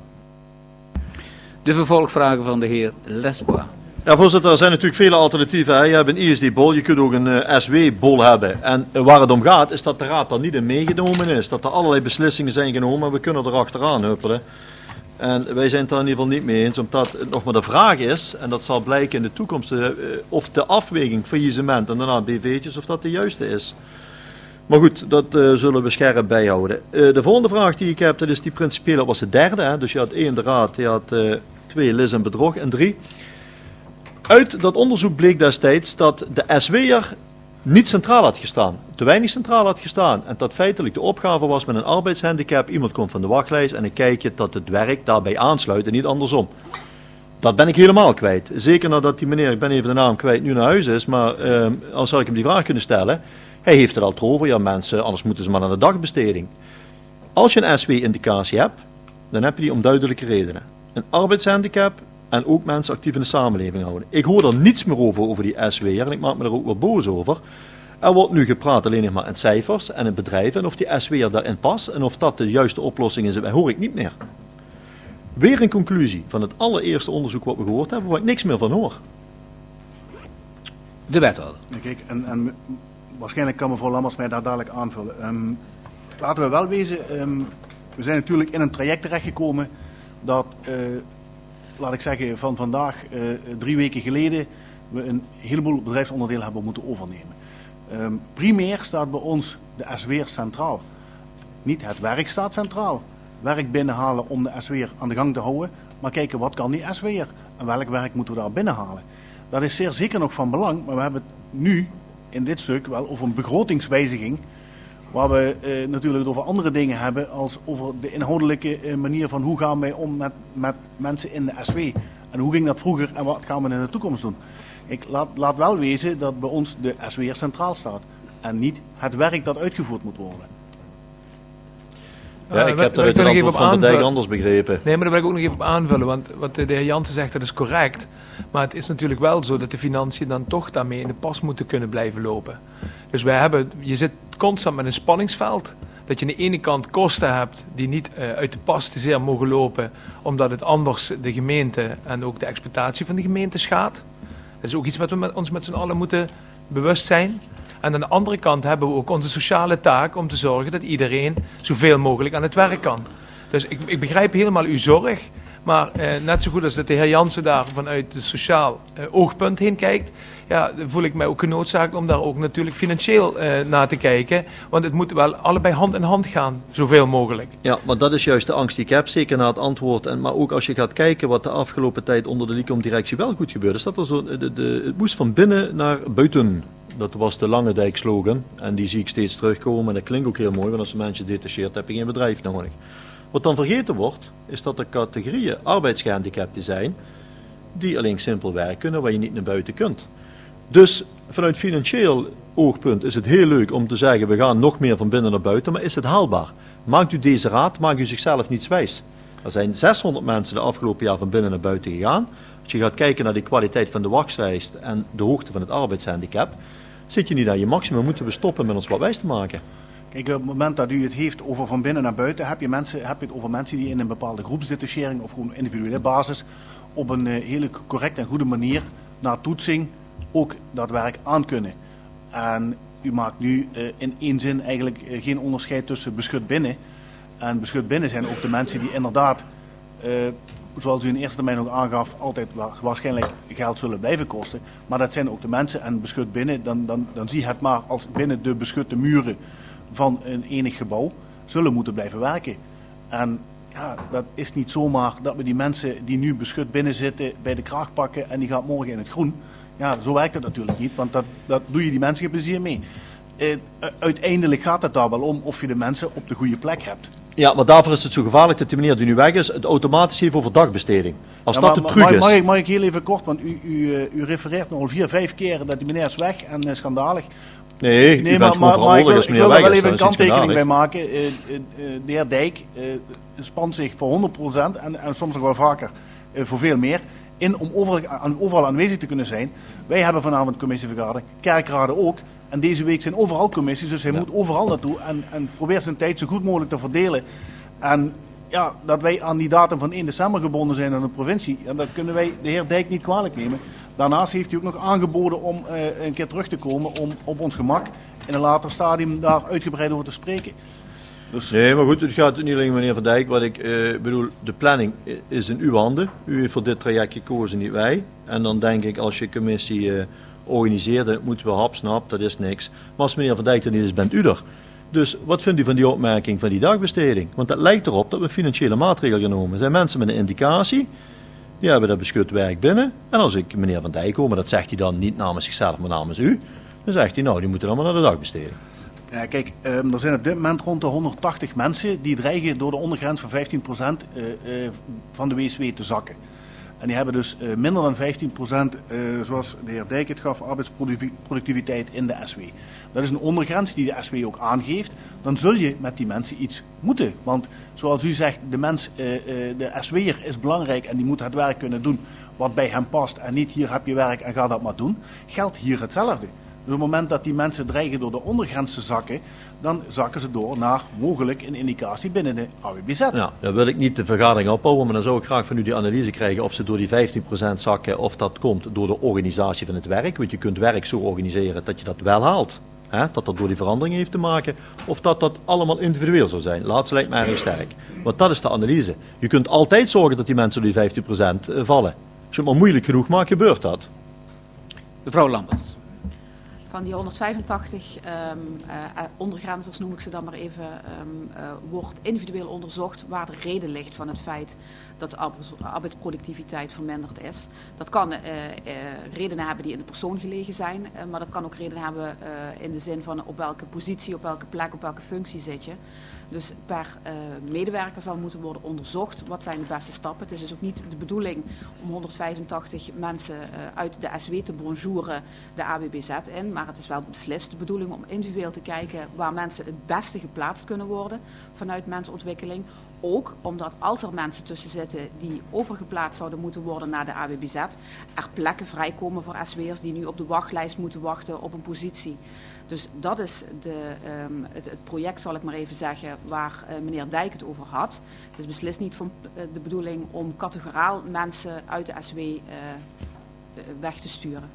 De vervolgvragen van de heer Lesbois. Ja, voorzitter, er zijn natuurlijk vele alternatieven. Hè. Je hebt een I S D-bol, je kunt ook een uh, S W-bol hebben. En uh, waar het om gaat, is dat de raad daar niet in meegenomen is. Dat er allerlei beslissingen zijn genomen, en we kunnen er achteraan huppelen. En wij zijn het daar in ieder geval niet mee eens, omdat het nog maar de vraag is, en dat zal blijken in de toekomst, uh, of de afweging faillissement en daarna B V'tjes, of dat de juiste is. Maar goed, dat uh, zullen we scherp bijhouden. Uh, de volgende vraag die ik heb, dat is die principiële, dat was de derde. Hè? Dus je had één de raad, je had uh, twee lis en bedrog en drie. Uit dat onderzoek bleek destijds dat de S W'er niet centraal had gestaan, te weinig centraal had gestaan. En dat feitelijk de opgave was met een arbeidshandicap, iemand komt van de wachtlijst en ik kijk je dat het werk daarbij aansluit en niet andersom. Dat ben ik helemaal kwijt. Zeker nadat die meneer, ik ben even de naam kwijt, nu naar huis is, maar uh, als zou ik hem die vraag kunnen stellen. Hij heeft het al over, ja mensen, anders moeten ze maar naar de dagbesteding. Als je een S W-indicatie hebt, dan heb je die om duidelijke redenen. Een arbeidshandicap en ook mensen actief in de samenleving houden. Ik hoor er niets meer over, over die S W'er en ik maak me er ook wel boos over. Er wordt nu gepraat alleen nog maar in cijfers en in bedrijven en of die S W'er daarin past en of dat de juiste oplossing is, hoor ik niet meer. Weer een conclusie van het allereerste onderzoek wat we gehoord hebben, waar ik niks meer van hoor. De wethouder. Kijk, en, en waarschijnlijk kan mevrouw Lammers mij daar dadelijk aanvullen. Um, laten we wel wezen, um, we zijn natuurlijk in een traject terechtgekomen dat, uh, laat ik zeggen, van vandaag uh, drie weken geleden we een heleboel bedrijfsonderdelen hebben moeten overnemen. Um, primair staat bij ons de S W'er centraal. Niet het werk staat centraal. Werk binnenhalen om de S W'er aan de gang te houden, maar kijken wat kan die S W'er en welk werk moeten we daar binnenhalen. Dat is zeer zeker nog van belang, maar we hebben het nu in dit stuk wel over een begrotingswijziging, waar we eh, natuurlijk het over andere dingen hebben als over de inhoudelijke eh, manier van hoe gaan wij om met, met mensen in de S W. En hoe ging dat vroeger en wat gaan we in de toekomst doen. Ik laat, laat wel wezen dat bij ons de S W'er centraal staat. en niet het werk dat uitgevoerd moet worden. Ja, ik Uh, heb daar het antwoord van de Dijk anders begrepen. Nee, maar daar wil ik ook nog even op aanvullen, want wat de heer Jansen zegt, dat is correct. Maar het is natuurlijk wel zo dat de financiën dan toch daarmee in de pas moeten kunnen blijven lopen. Dus wij hebben, je zit constant met een spanningsveld. Dat je aan de ene kant kosten hebt die niet uh, uit de pas te zeer mogen lopen, omdat het anders de gemeente en ook de exploitatie van de gemeente schaadt. Dat is ook iets wat we met ons met z'n allen moeten bewust zijn. En aan de andere kant hebben we ook onze sociale taak om te zorgen dat iedereen zoveel mogelijk aan het werk kan. Dus ik, ik begrijp helemaal uw zorg. Maar eh, net zo goed als dat de heer Jansen daar vanuit het sociaal eh, oogpunt heen kijkt, ja, voel ik mij ook genoodzaakt om daar ook natuurlijk financieel eh, naar te kijken. Want het moet wel allebei hand in hand gaan, zoveel mogelijk. Ja, maar dat is juist de angst die ik heb, zeker na het antwoord. En, maar ook als je gaat kijken wat de afgelopen tijd onder de Licom-directie wel goed gebeurde, is dat er zo, de, de, het moest van binnen naar buiten. Dat was de Lange Dijk slogan en die zie ik steeds terugkomen. En dat klinkt ook heel mooi, want als je mensen detacheert heb je geen bedrijf nodig. Wat dan vergeten wordt, is dat er categorieën arbeidsgehandicapten zijn die alleen simpel werk kunnen waar je niet naar buiten kunt. Dus vanuit financieel oogpunt is het heel leuk om te zeggen we gaan nog meer van binnen naar buiten, maar is het haalbaar? Maakt u deze raad, maakt u zichzelf niets wijs. Er zijn zeshonderd mensen de afgelopen jaar van binnen naar buiten gegaan. Als je gaat kijken naar de kwaliteit van de wachtlijst en de hoogte van het arbeidshandicap, zit je niet aan je maximum, moeten we stoppen met ons wat wijs te maken. Kijk, op het moment dat u het heeft over van binnen naar buiten, heb je, mensen, heb je het over mensen die in een bepaalde groepsdetachering of gewoon individuele basis op een uh, hele correcte en goede manier naar toetsing ook dat werk aan kunnen. En u maakt nu uh, in één zin eigenlijk uh, geen onderscheid tussen beschut binnen. En beschut binnen zijn ook de mensen die inderdaad, uh, zoals u in eerste termijn ook aangaf, altijd wa waarschijnlijk geld zullen blijven kosten. Maar dat zijn ook de mensen en beschut binnen, dan, dan, dan zie je het maar als binnen de beschutte muren van een enig gebouw zullen moeten blijven werken. En ja, dat is niet zomaar dat we die mensen die nu beschut binnen zitten bij de kraag pakken en die gaat morgen in het groen. Ja, zo werkt het natuurlijk niet, want dat, dat doe je die mensen geen plezier mee. Uh, uiteindelijk gaat het daar wel om of je de mensen op de goede plek hebt. Ja, maar daarvoor is het zo gevaarlijk dat die meneer die nu weg is, het automatisch heeft over dagbesteding. Als ja, dat maar, de truc mag, is. Mag ik, mag ik heel even kort, want u, u, uh, u refereert nog al vier, vijf keren dat die meneer is weg en uh, schandalig. Nee, nee u maar, bent maar, gewoon maar ik wil, als ik meneer wil er weg wel is, even een dan is het kanttekening bij schandalig. maken. Uh, uh, uh, de heer Dijk uh, spant zich voor honderd procent en, en soms nog wel vaker uh, voor veel meer in om overal, aan, overal aanwezig te kunnen zijn. Wij hebben vanavond commissievergadering, kerkraden ook. En deze week zijn overal commissies, dus hij ja. moet overal naartoe en, en probeert zijn tijd zo goed mogelijk te verdelen. En ja, dat wij aan die datum van één december gebonden zijn aan de provincie, en dat kunnen wij de heer Dijk niet kwalijk nemen. Daarnaast heeft hij ook nog aangeboden om uh, een keer terug te komen om op ons gemak in een later stadium daar uitgebreid over te spreken. Dus... Nee, maar goed, het gaat niet alleen meneer Van Dijk. Wat ik uh, bedoel, de planning is in uw handen. U heeft voor dit traject gekozen, niet wij. En dan denk ik, als je commissie uh, organiseert, dan moeten we hap, snap, dat is niks. Maar als meneer Van Dijk er niet is, bent u er. Dus wat vindt u van die opmerking van die dagbesteding? Want dat lijkt erop dat we financiële maatregelen genomen. Er zijn mensen met een indicatie, die hebben dat beschut werk binnen. En als ik meneer Van Dijk hoor, maar dat zegt hij dan niet namens zichzelf, maar namens u, dan zegt hij, nou, die moeten allemaal naar de dagbesteding. Ja, kijk, um, er zijn op dit moment rond de honderdtachtig mensen die dreigen door de ondergrens van vijftien procent uh, uh, van de W S W te zakken. En die hebben dus uh, minder dan vijftien procent, uh, zoals de heer Dijk het gaf, arbeidsproductiviteit in de S W. Dat is een ondergrens die de S W ook aangeeft. Dan zul je met die mensen iets moeten. Want zoals u zegt, de mens, uh, uh, de S W'er is belangrijk en die moet het werk kunnen doen wat bij hem past. En niet hier heb je werk en ga dat maar doen. Geldt hier hetzelfde. Dus op het moment dat die mensen dreigen door de ondergrens te zakken, dan zakken ze door naar mogelijk een indicatie binnen de A W B Z. Ja, dan wil ik niet de vergadering ophouden, maar dan zou ik graag van u die analyse krijgen of ze door die vijftien procent zakken, of dat komt door de organisatie van het werk. Want je kunt werk zo organiseren dat je dat wel haalt. Hè? Dat dat door die verandering heeft te maken, of dat dat allemaal individueel zou zijn. Laatste lijkt mij erg sterk. Want dat is de analyse. Je kunt altijd zorgen dat die mensen door die vijftien procent vallen. Als je het maar moeilijk genoeg maakt, gebeurt dat. Mevrouw Lambert. Van die honderdvijfentachtig um, uh, ondergrensers, noem ik ze dan maar even, um, uh, wordt individueel onderzocht waar de reden ligt van het feit dat de arbeidsproductiviteit verminderd is. Dat kan uh, uh, redenen hebben die in de persoon gelegen zijn, uh, maar dat kan ook redenen hebben uh, in de zin van op welke positie, op welke plek, op welke functie zit je. Dus per uh, medewerker zal moeten worden onderzocht wat zijn de beste stappen. Het is dus ook niet de bedoeling om honderdvijfentachtig mensen uh, uit de S W te bonjouren de A W B Z in. Maar het is wel beslist de bedoeling om individueel te kijken waar mensen het beste geplaatst kunnen worden vanuit mensenontwikkeling. Ook omdat als er mensen tussen zitten die overgeplaatst zouden moeten worden naar de A W B Z, er plekken vrijkomen voor S W'ers die nu op de wachtlijst moeten wachten op een positie. Dus dat is de, um, het, het project, zal ik maar even zeggen, waar uh, meneer Dijk het over had. Het is beslist niet van uh, de bedoeling om categoraal mensen uit de S W uh, weg te sturen.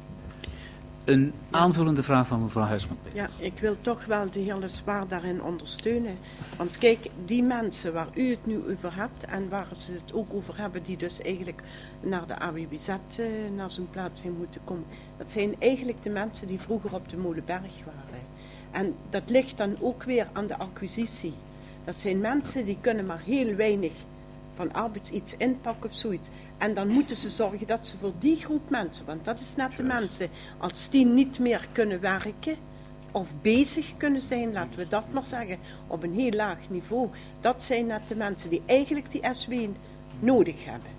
Een aanvullende vraag van mevrouw Huisman. Ja, ik wil toch wel de heer Lezwaar daarin ondersteunen. Want kijk, die mensen waar u het nu over hebt en waar ze het ook over hebben, die dus eigenlijk naar de A W B Z, uh, naar zo'n plaatsing moeten komen, dat zijn eigenlijk de mensen die vroeger op de Molenberg waren. En dat ligt dan ook weer aan de acquisitie. Dat zijn mensen die kunnen maar heel weinig van arbeids iets inpakken of zoiets. En dan moeten ze zorgen dat ze voor die groep mensen, want dat is net de mensen, als die niet meer kunnen werken of bezig kunnen zijn, laten we dat maar zeggen, op een heel laag niveau, dat zijn net de mensen die eigenlijk die S W nodig hebben.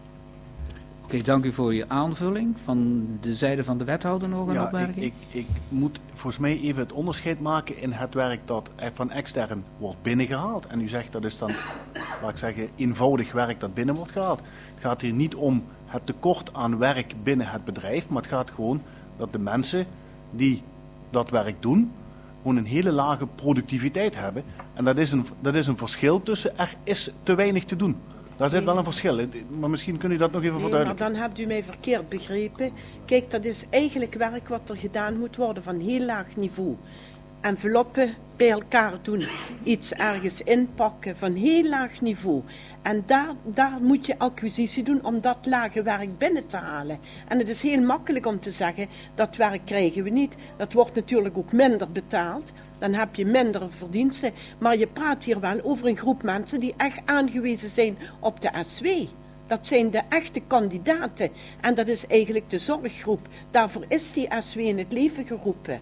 Oké, okay, dank u voor uw aanvulling. Van de zijde van de wethouder nog een ja, opmerking? Ik, ik, ik moet volgens mij even het onderscheid maken in het werk dat van extern wordt binnengehaald. En u zegt dat is dan, laat ik zeggen, eenvoudig werk dat binnen wordt gehaald. Het gaat hier niet om het tekort aan werk binnen het bedrijf, maar het gaat gewoon dat de mensen die dat werk doen, gewoon een hele lage productiviteit hebben. En dat is een, dat is een verschil tussen er is te weinig te doen. Daar zit wel een verschil. Maar misschien kunt u dat nog even nee, verduidelijken. Maar dan hebt u mij verkeerd begrepen. Kijk, dat is eigenlijk werk wat er gedaan moet worden van heel laag niveau. Enveloppen bij elkaar doen. Iets ergens inpakken van heel laag niveau. En daar, daar moet je acquisitie doen om dat lage werk binnen te halen. En het is heel makkelijk om te zeggen, dat werk krijgen we niet. Dat wordt natuurlijk ook minder betaald. Dan heb je mindere verdiensten. Maar je praat hier wel over een groep mensen die echt aangewezen zijn op de S W. Dat zijn de echte kandidaten. En dat is eigenlijk de zorggroep. Daarvoor is die S W in het leven geroepen.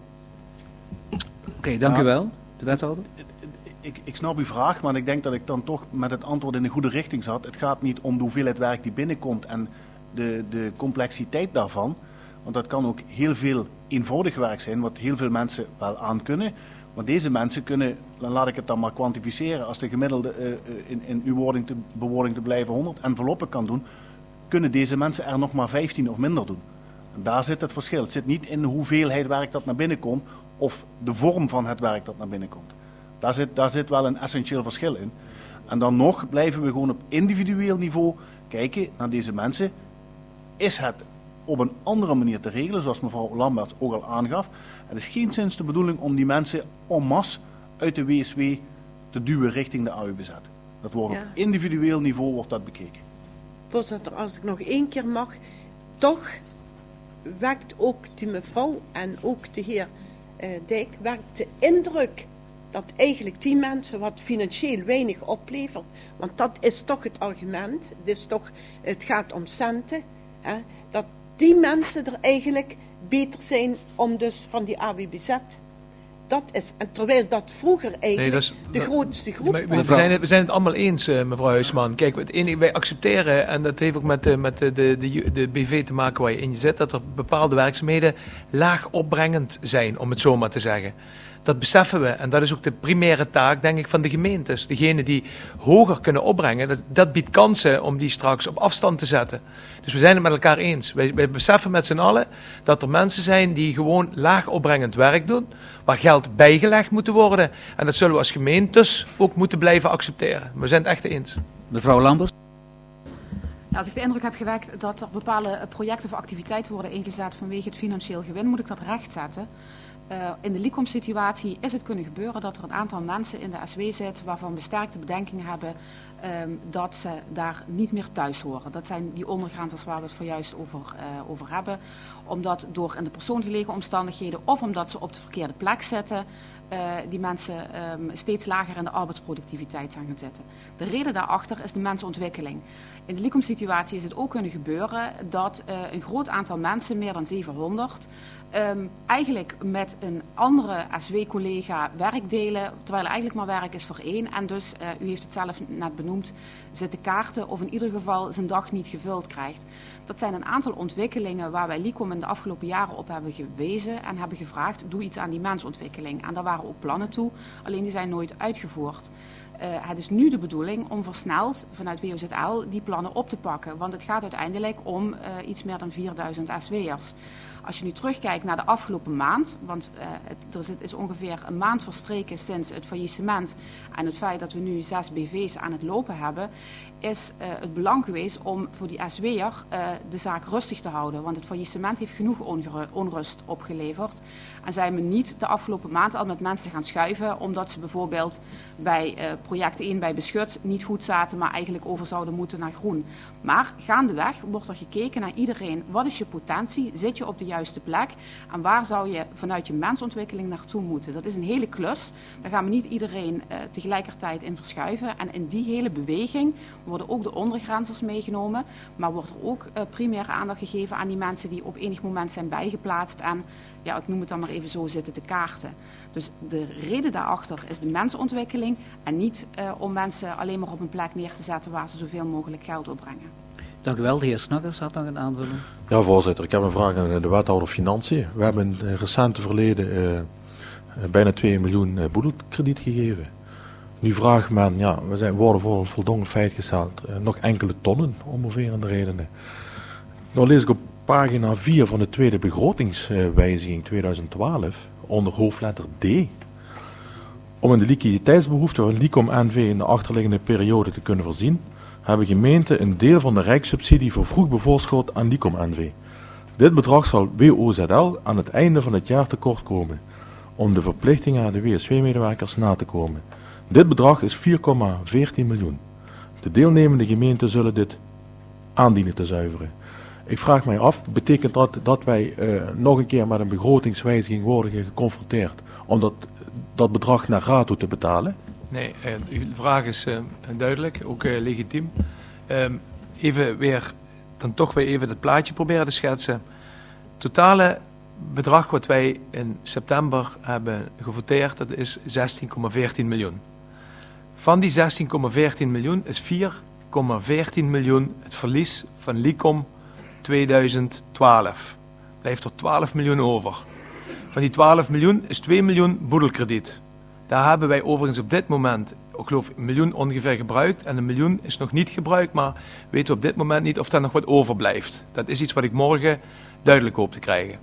Oké, okay, dank ja. u wel. De wethouder. Ik, ik snap uw vraag, maar ik denk dat ik dan toch met het antwoord in de goede richting zat. Het gaat niet om de hoeveelheid werk die binnenkomt en de, de complexiteit daarvan. Want dat kan ook heel veel eenvoudig werk zijn, wat heel veel mensen wel aan kunnen. Maar deze mensen kunnen, dan laat ik het dan maar kwantificeren, als de gemiddelde, uh, in, in uw wording te, bewoording te blijven, honderd enveloppen kan doen, kunnen deze mensen er nog maar vijftien of minder doen. En daar zit het verschil. Het zit niet in de hoeveelheid werk dat naar binnen komt, of de vorm van het werk dat naar binnen komt. Daar zit, daar zit wel een essentieel verschil in. En dan nog blijven we gewoon op individueel niveau kijken naar deze mensen. Is het op een andere manier te regelen, zoals mevrouw Lamberts ook al aangaf. Het is geen sinds de bedoeling om die mensen en masse uit de W S W te duwen richting de A W B Z. Dat wordt ja. op individueel niveau wordt dat bekeken. Voorzitter, als ik nog één keer mag, toch wekt ook die mevrouw en ook de heer uh, Dijk, wekt de indruk dat eigenlijk die mensen wat financieel weinig oplevert, want dat is toch het argument, het, is toch, het gaat om centen, hè, dat die mensen er eigenlijk beter zijn om dus van die A W B Z. Dat is, en terwijl dat vroeger eigenlijk nee, dat is, de dat, grootste groep maar, was. We zijn, het, we zijn het allemaal eens, uh, mevrouw Huisman. Kijk, het enige, wij accepteren, en dat heeft ook met, de, met de, de, de, de B V te maken waar je in zit, dat er bepaalde werkzaamheden laag opbrengend zijn, om het zo maar te zeggen. Dat beseffen we en dat is ook de primaire taak, denk ik, van de gemeentes. Degene die hoger kunnen opbrengen, dat, dat biedt kansen om die straks op afstand te zetten. Dus we zijn het met elkaar eens. Wij, wij beseffen met z'n allen dat er mensen zijn die gewoon laag opbrengend werk doen, waar geld bijgelegd moet worden. En dat zullen we als gemeentes ook moeten blijven accepteren. We zijn het echt eens. Mevrouw Lambers. Ja, als ik de indruk heb gewekt dat er bepaalde projecten of activiteiten worden ingezet vanwege het financieel gewin, moet ik dat rechtzetten. Uh, in de LICOM-situatie is het kunnen gebeuren dat er een aantal mensen in de S W zitten waarvan we sterk de bedenking hebben um, dat ze daar niet meer thuis horen. Dat zijn die ondergrensers waar we het zojuist over, uh, over hebben. Omdat door in de persoon gelegen omstandigheden of omdat ze op de verkeerde plek zitten, uh, die mensen um, steeds lager in de arbeidsproductiviteit zijn gaan zitten. De reden daarachter is de mensontwikkeling. In de Licom-situatie is het ook kunnen gebeuren dat uh, een groot aantal mensen, meer dan zevenhonderd, um, eigenlijk met een andere S W-collega werk delen, terwijl er eigenlijk maar werk is voor één. En dus, uh, u heeft het zelf net benoemd, zitten kaarten of in ieder geval zijn dag niet gevuld krijgt. Dat zijn een aantal ontwikkelingen waar wij Licom in de afgelopen jaren op hebben gewezen en hebben gevraagd, doe iets aan die mensontwikkeling. En daar waren ook plannen toe, alleen die zijn nooit uitgevoerd. Uh, het is nu de bedoeling om versneld vanuit W O Z L die plannen op te pakken. Want het gaat uiteindelijk om uh, iets meer dan vierduizend S W'ers. Als je nu terugkijkt naar de afgelopen maand, want uh, het, er is, het is ongeveer een maand verstreken sinds het faillissement en het feit dat we nu zes B V's aan het lopen hebben, is uh, het belang geweest om voor die S W'er uh, de zaak rustig te houden. Want het faillissement heeft genoeg onrust opgeleverd. En zijn we niet de afgelopen maand al met mensen gaan schuiven, omdat ze bijvoorbeeld bij uh, project één bij Beschut niet goed zaten, maar eigenlijk over zouden moeten naar groen. Maar gaandeweg wordt er gekeken naar iedereen. Wat is je potentie? Zit je op de juiste plek? En waar zou je vanuit je mensontwikkeling naartoe moeten? Dat is een hele klus. Daar gaan we niet iedereen uh, tegelijkertijd in verschuiven. En in die hele beweging worden ook de ondergrensers meegenomen, maar wordt er ook uh, primair aandacht gegeven aan die mensen die op enig moment zijn bijgeplaatst en, ja, ik noem het dan maar even zo, zitten te kaarten. Dus de reden daarachter is de mensontwikkeling en niet uh, om mensen alleen maar op een plek neer te zetten waar ze zoveel mogelijk geld opbrengen. Dank u wel. De heer Snakkers had nog een aanvulling. Ja, voorzitter. Ik heb een vraag aan de wethouder Financiën. We hebben in het recente verleden uh, bijna twee miljoen uh, boedelkrediet gegeven. Nu vraagt men, ja, we zijn, worden voor voldongen feit gesteld, uh, nog enkele tonnen, om moverende redenen. Nou lees ik op pagina vier van de tweede begrotingswijziging tweeduizend twaalf, onder hoofdletter D. Om in de liquiditeitsbehoeften van Licom N V in de achterliggende periode te kunnen voorzien, hebben gemeenten een deel van de rijkssubsidie voor vroeg bevoorschot aan Licom N V. Dit bedrag zal W O Z L aan het einde van het jaar tekort komen, om de verplichtingen aan de W S W-medewerkers na te komen. Dit bedrag is vier komma veertien miljoen. De deelnemende gemeenten zullen dit aandienen te zuiveren. Ik vraag mij af, betekent dat dat wij uh, nog een keer met een begrotingswijziging worden geconfronteerd om dat, dat bedrag naar rato te betalen? Nee, uh, uw vraag is uh, duidelijk, ook uh, legitiem. Uh, even weer, dan toch weer even het plaatje proberen te schetsen. Totale bedrag wat wij in september hebben gevoteerd, dat is zestien komma veertien miljoen. Van die zestien komma veertien miljoen is vier komma veertien miljoen het verlies van Licom tweeduizend twaalf. Blijft er twaalf miljoen over. Van die twaalf miljoen is twee miljoen boedelkrediet. Daar hebben wij overigens op dit moment, ik geloof een miljoen ongeveer gebruikt en een miljoen is nog niet gebruikt, maar weten we op dit moment niet of daar nog wat overblijft. Dat is iets wat ik morgen duidelijk hoop te krijgen.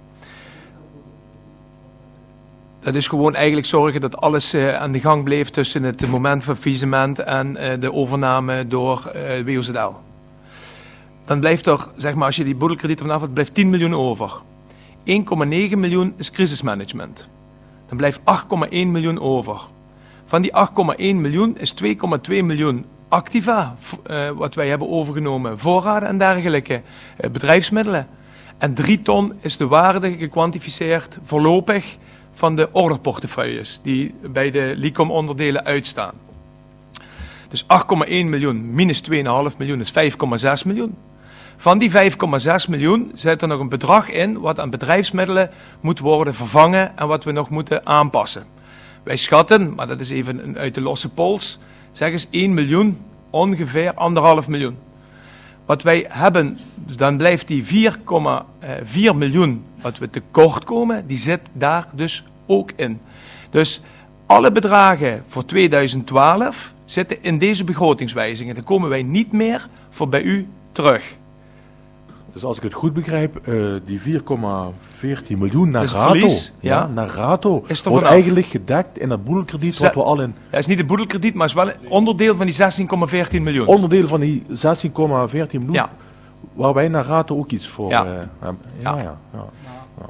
Dat is gewoon eigenlijk zorgen dat alles uh, aan de gang bleef tussen het moment van faillissement en uh, de overname door uh, W O Z L. Dan blijft er, zeg maar, als je die boedelkredieten vanaf hebt, blijft tien miljoen over. één komma negen miljoen is crisismanagement. Dan blijft acht komma één miljoen over. Van die acht komma één miljoen is twee komma twee miljoen activa, uh, wat wij hebben overgenomen, voorraden en dergelijke, uh, bedrijfsmiddelen. En drie ton is de waarde gekwantificeerd voorlopig van de orderportefeuilles die bij de Licom-onderdelen uitstaan. Dus acht komma één miljoen minus twee komma vijf miljoen is vijf komma zes miljoen. Van die vijf komma zes miljoen zit er nog een bedrag in wat aan bedrijfsmiddelen moet worden vervangen en wat we nog moeten aanpassen. Wij schatten, maar dat is even een uit de losse pols, zeg eens één miljoen, ongeveer anderhalf miljoen. Wat wij hebben, dan blijft die vier komma vier miljoen wat we tekort komen, die zit daar dus ook in. Dus alle bedragen voor tweeduizend twaalf zitten in deze begrotingswijzigingen. Dan komen wij niet meer voor bij u terug. Dus als ik het goed begrijp, uh, die vier komma veertien miljoen naar dus rato, verlies, ja, ja, naar rato is wordt eigenlijk gedekt in dat boedelkrediet wat we al in... Ja, is niet het boedelkrediet, maar is wel een onderdeel van die zestien komma veertien miljoen. Onderdeel van die zestien komma veertien miljoen, ja, waar wij naar rato ook iets voor ja. uh, hebben. Ja, ja. ja, ja. ja.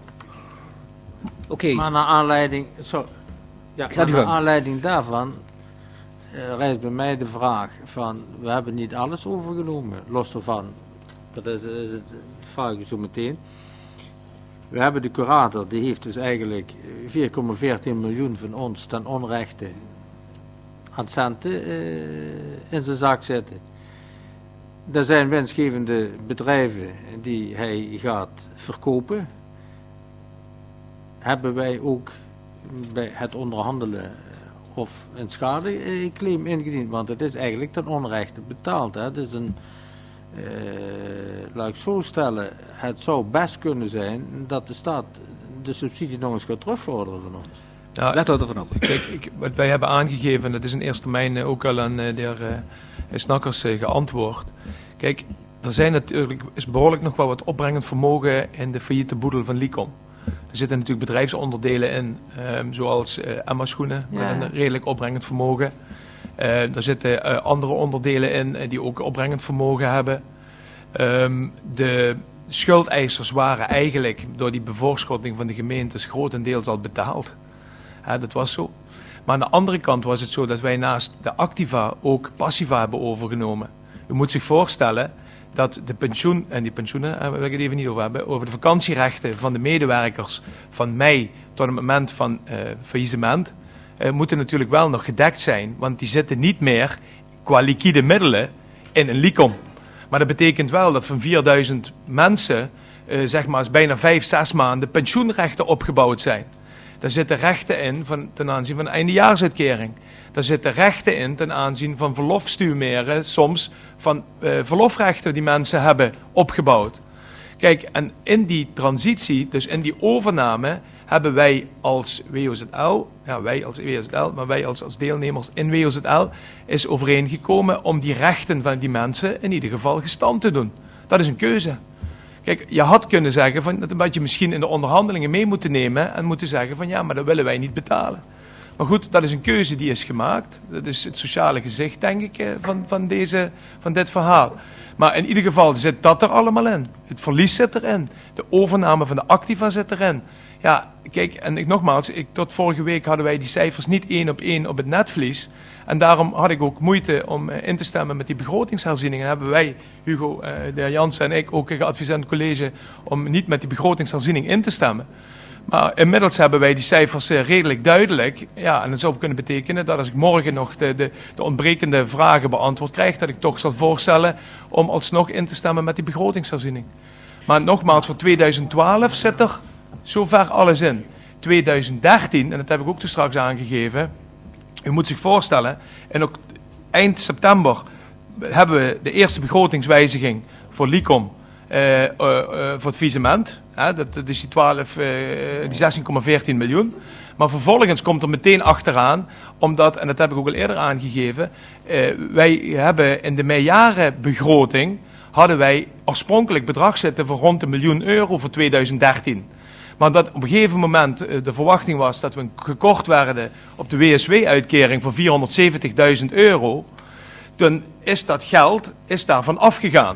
Oké. Okay. Maar naar aanleiding, sorry, ja, maar naar aanleiding daarvan uh, rijst bij mij de vraag van, we hebben niet alles overgenomen, los ervan. Dat is, is het, vraag ik zo meteen. We hebben de curator, die heeft dus eigenlijk vier komma veertien miljoen van ons ten onrechte aan centen uh, in zijn zak zitten. Er zijn winstgevende bedrijven die hij gaat verkopen. Hebben wij ook bij het onderhandelen of een schadeclaim ingediend, want het is eigenlijk ten onrechte betaald. Hè. Het is een, uh, laat ik zo stellen, het zou best kunnen zijn dat de staat de subsidie nog eens gaat terugvorderen van ons. Nou, Let ervan op. Kijk, ik, wat wij hebben aangegeven, dat is in eerste termijn uh, ook al aan uh, de heer uh, Snakkers uh, geantwoord. Kijk, er zijn natuurlijk, is behoorlijk nog wel wat opbrengend vermogen in de failliete boedel van Licom. Er zitten natuurlijk bedrijfsonderdelen in, um, zoals uh, Emma schoenen, met ja. een redelijk opbrengend vermogen. Uh, er zitten uh, andere onderdelen in uh, die ook opbrengend vermogen hebben. Um, de schuldeisers waren eigenlijk door die bevoorschotting van de gemeentes grotendeels al betaald. Ja, dat was zo. Maar aan de andere kant was het zo dat wij naast de activa ook passiva hebben overgenomen. U moet zich voorstellen dat de pensioen, en die pensioenen daar wil ik het even niet over hebben, over de vakantierechten van de medewerkers van mei tot het moment van uh, faillissement, uh, moeten natuurlijk wel nog gedekt zijn, want die zitten niet meer qua liquide middelen in een Licom. Maar dat betekent wel dat van vierduizend mensen, uh, zeg maar, bijna vijf, zes maanden pensioenrechten opgebouwd zijn. Daar zitten rechten in van, ten aanzien van de eindejaarsuitkering. Daar zitten rechten in ten aanzien van verlofstuurmeren, soms van uh, verlofrechten die mensen hebben opgebouwd. Kijk, en in die transitie, dus in die overname, hebben wij als W O Z L, ja wij als W O Z L, maar wij als, als deelnemers in W O Z L, is overeengekomen om die rechten van die mensen in ieder geval gestand te doen. Dat is een keuze. Kijk, je had kunnen zeggen van, dat je misschien in de onderhandelingen mee moeten nemen en moeten zeggen van ja, maar dat willen wij niet betalen. Maar goed, dat is een keuze die is gemaakt. Dat is het sociale gezicht, denk ik, van, van, deze, van dit verhaal. Maar in ieder geval zit dat er allemaal in. Het verlies zit erin. De overname van de activa zit erin. Ja, kijk, en ik, nogmaals, ik, tot vorige week hadden wij die cijfers niet één op één op het netvlies. En daarom had ik ook moeite om uh, in te stemmen met die begrotingsherzieningen. Hebben wij, Hugo, uh, de heer Jansen en ik, ook geadviseerd aan het college om niet met die begrotingsherziening in te stemmen. Maar inmiddels hebben wij die cijfers uh, redelijk duidelijk. Ja, en dat zou kunnen betekenen dat als ik morgen nog de, de, de ontbrekende vragen beantwoord krijg, dat ik toch zal voorstellen om alsnog in te stemmen met die begrotingsherziening. Maar nogmaals, voor tweeduizend twaalf zit er zover alles in. tweeduizend dertien, en dat heb ik ook toen straks aangegeven, u moet zich voorstellen, en ook eind september hebben we de eerste begrotingswijziging voor Licom uh, uh, uh, voor het faillissement. Uh, dat, dat is die, twaalf, uh, die zestien komma veertien miljoen. Maar vervolgens komt er meteen achteraan, omdat, en dat heb ik ook al eerder aangegeven, uh, wij hebben in de meerjarenbegroting, hadden wij oorspronkelijk bedrag zitten voor rond een miljoen euro voor tweeduizend dertien. Maar dat op een gegeven moment de verwachting was dat we gekort werden op de W S W-uitkering voor vierhonderdzeventigduizend euro, dan is dat geld is daarvan afgegaan.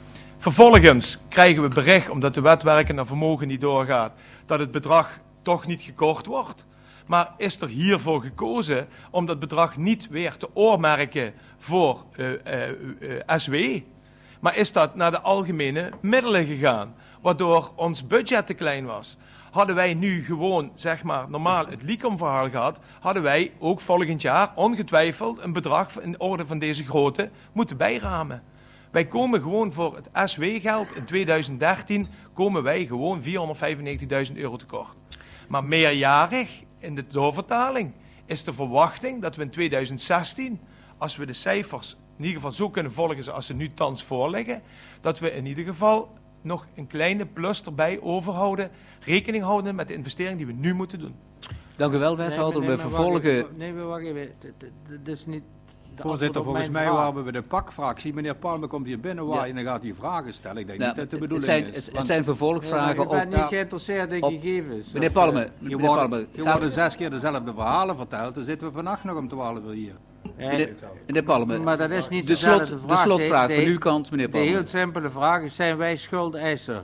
Vervolgens krijgen we bericht, omdat de wet werken naar vermogen niet doorgaat, dat het bedrag toch niet gekort wordt. Maar is er hiervoor gekozen om dat bedrag niet weer te oormerken voor uh, uh, uh, S W? Maar is dat naar de algemene middelen gegaan, waardoor ons budget te klein was? Hadden wij nu gewoon, zeg maar, normaal het Licom-verhaal gehad, hadden wij ook volgend jaar ongetwijfeld een bedrag in orde van deze grootte moeten bijramen. Wij komen gewoon voor het S W-geld in tweeduizend dertien, komen wij gewoon vierhonderdvijfennegentigduizend euro tekort. Maar meerjarig, in de doorvertaling, is de verwachting dat we in tweeduizend zestien, als we de cijfers in ieder geval zo kunnen volgen zoals ze nu thans voorliggen, dat we in ieder geval nog een kleine plus erbij overhouden, rekening houden met de investering die we nu moeten doen. Dank u wel, wethouder. We vervolgen... Nee, we wacht even. Dat is niet... Voorzitter, volgens mij waren we de pakfractie. Meneer Palme komt hier binnen waar Ja. en dan gaat hij vragen stellen. Ik denk Nou, niet dat de het bedoeling zijn, is. het, het zijn vervolgvragen Ja, op... ik ben niet ja, geïnteresseerd in op- gegevens. Meneer Of, Palme, eh, meneer Je Palme, wordt, je gaat- wordt zes keer dezelfde verhalen verteld. Dan zitten we vannacht nog om twaalf uur hier. meneer, meneer Palme, Maar dat is niet de, dezelfde slot, de vraag. slotvraag De- van de- uw kant, meneer De Palme. heel simpele vraag is, zijn wij schuldeiser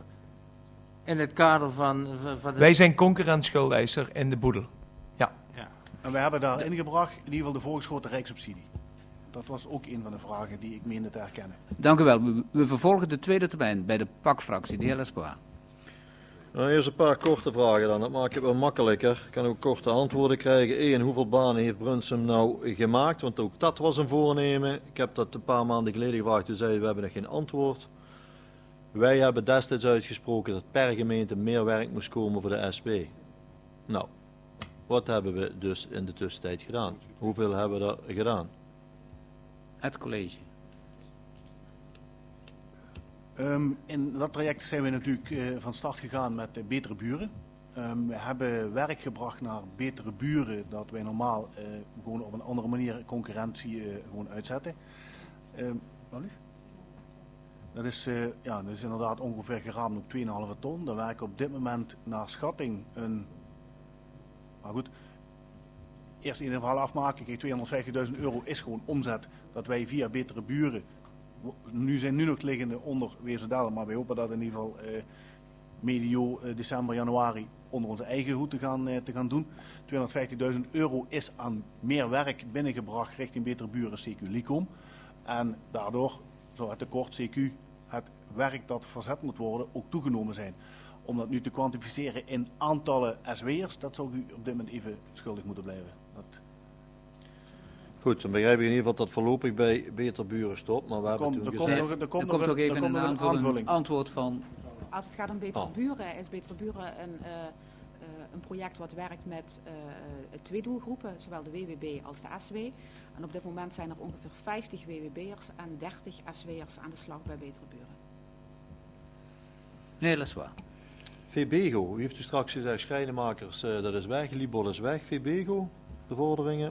in het kader van... van, van de... Wij zijn concurrentschuldeisser in de boedel. En we hebben daar ingebracht in ieder geval de voorgeschoten rijkssubsidie. dat was ook een van de vragen die ik meende te herkennen. Dank u wel. We, we vervolgen de tweede termijn bij de P A C-fractie, de heer Lespoir. Nou, eerst een paar korte vragen dan. Dat maakt het wel makkelijker. Ik kan ook korte antwoorden krijgen. Eén, hoeveel banen heeft Brunsum nou gemaakt? Want ook dat was een voornemen. Ik heb dat een paar maanden geleden gevraagd. Toen zei je, we hebben nog geen antwoord. Wij hebben destijds uitgesproken dat per gemeente meer werk moest komen voor de S B. Nou, wat hebben we dus in de tussentijd gedaan? Hoeveel hebben we er gedaan? Het college. Um, in dat traject zijn we natuurlijk uh, van start gegaan met uh, betere buren. Um, we hebben werk gebracht naar betere buren, dat wij normaal uh, gewoon op een andere manier concurrentie uh, gewoon uitzetten. Um, wat lief? Dat is, uh, ja, dat is inderdaad ongeveer geraamd op twee komma vijf ton. Daar werken op dit moment naar schatting een... Maar goed, eerst in ieder geval afmaken. Kijk, tweehonderdvijftigduizend euro is gewoon omzet dat wij via betere buren... Nu zijn nu nog liggende onder Weesdalen, maar wij hopen dat in ieder geval uh, medio uh, december, januari onder onze eigen hoed te gaan, uh, te gaan doen. tweehonderdvijftigduizend euro is aan meer werk binnengebracht richting betere buren C Q Licom. En daardoor zou het tekort C Q, het werk dat verzet moet worden, ook toegenomen zijn. Om dat nu te kwantificeren in aantallen S W'ers, dat zou u op dit moment even schuldig moeten blijven. Dat... Goed, dan begrijp ik in ieder geval dat voorlopig bij beter buren stopt. Maar we hebben komt, toen er gezegd... Komt nog, er komt, er komt ook even een aanvulling antwoord van... Als het gaat om betere oh. buren, is betere buren een, uh, uh, een project wat werkt met uh, twee doelgroepen, zowel de W W B als de S W. En op dit moment zijn er ongeveer vijftig W W B'ers en dertig S W'ers aan de slag bij betere buren. Nee, dat is waar. VBego, u heeft u straks gezegd, schrijnenmakers, uh, dat is weg, Libol is weg. VBego, de vorderingen...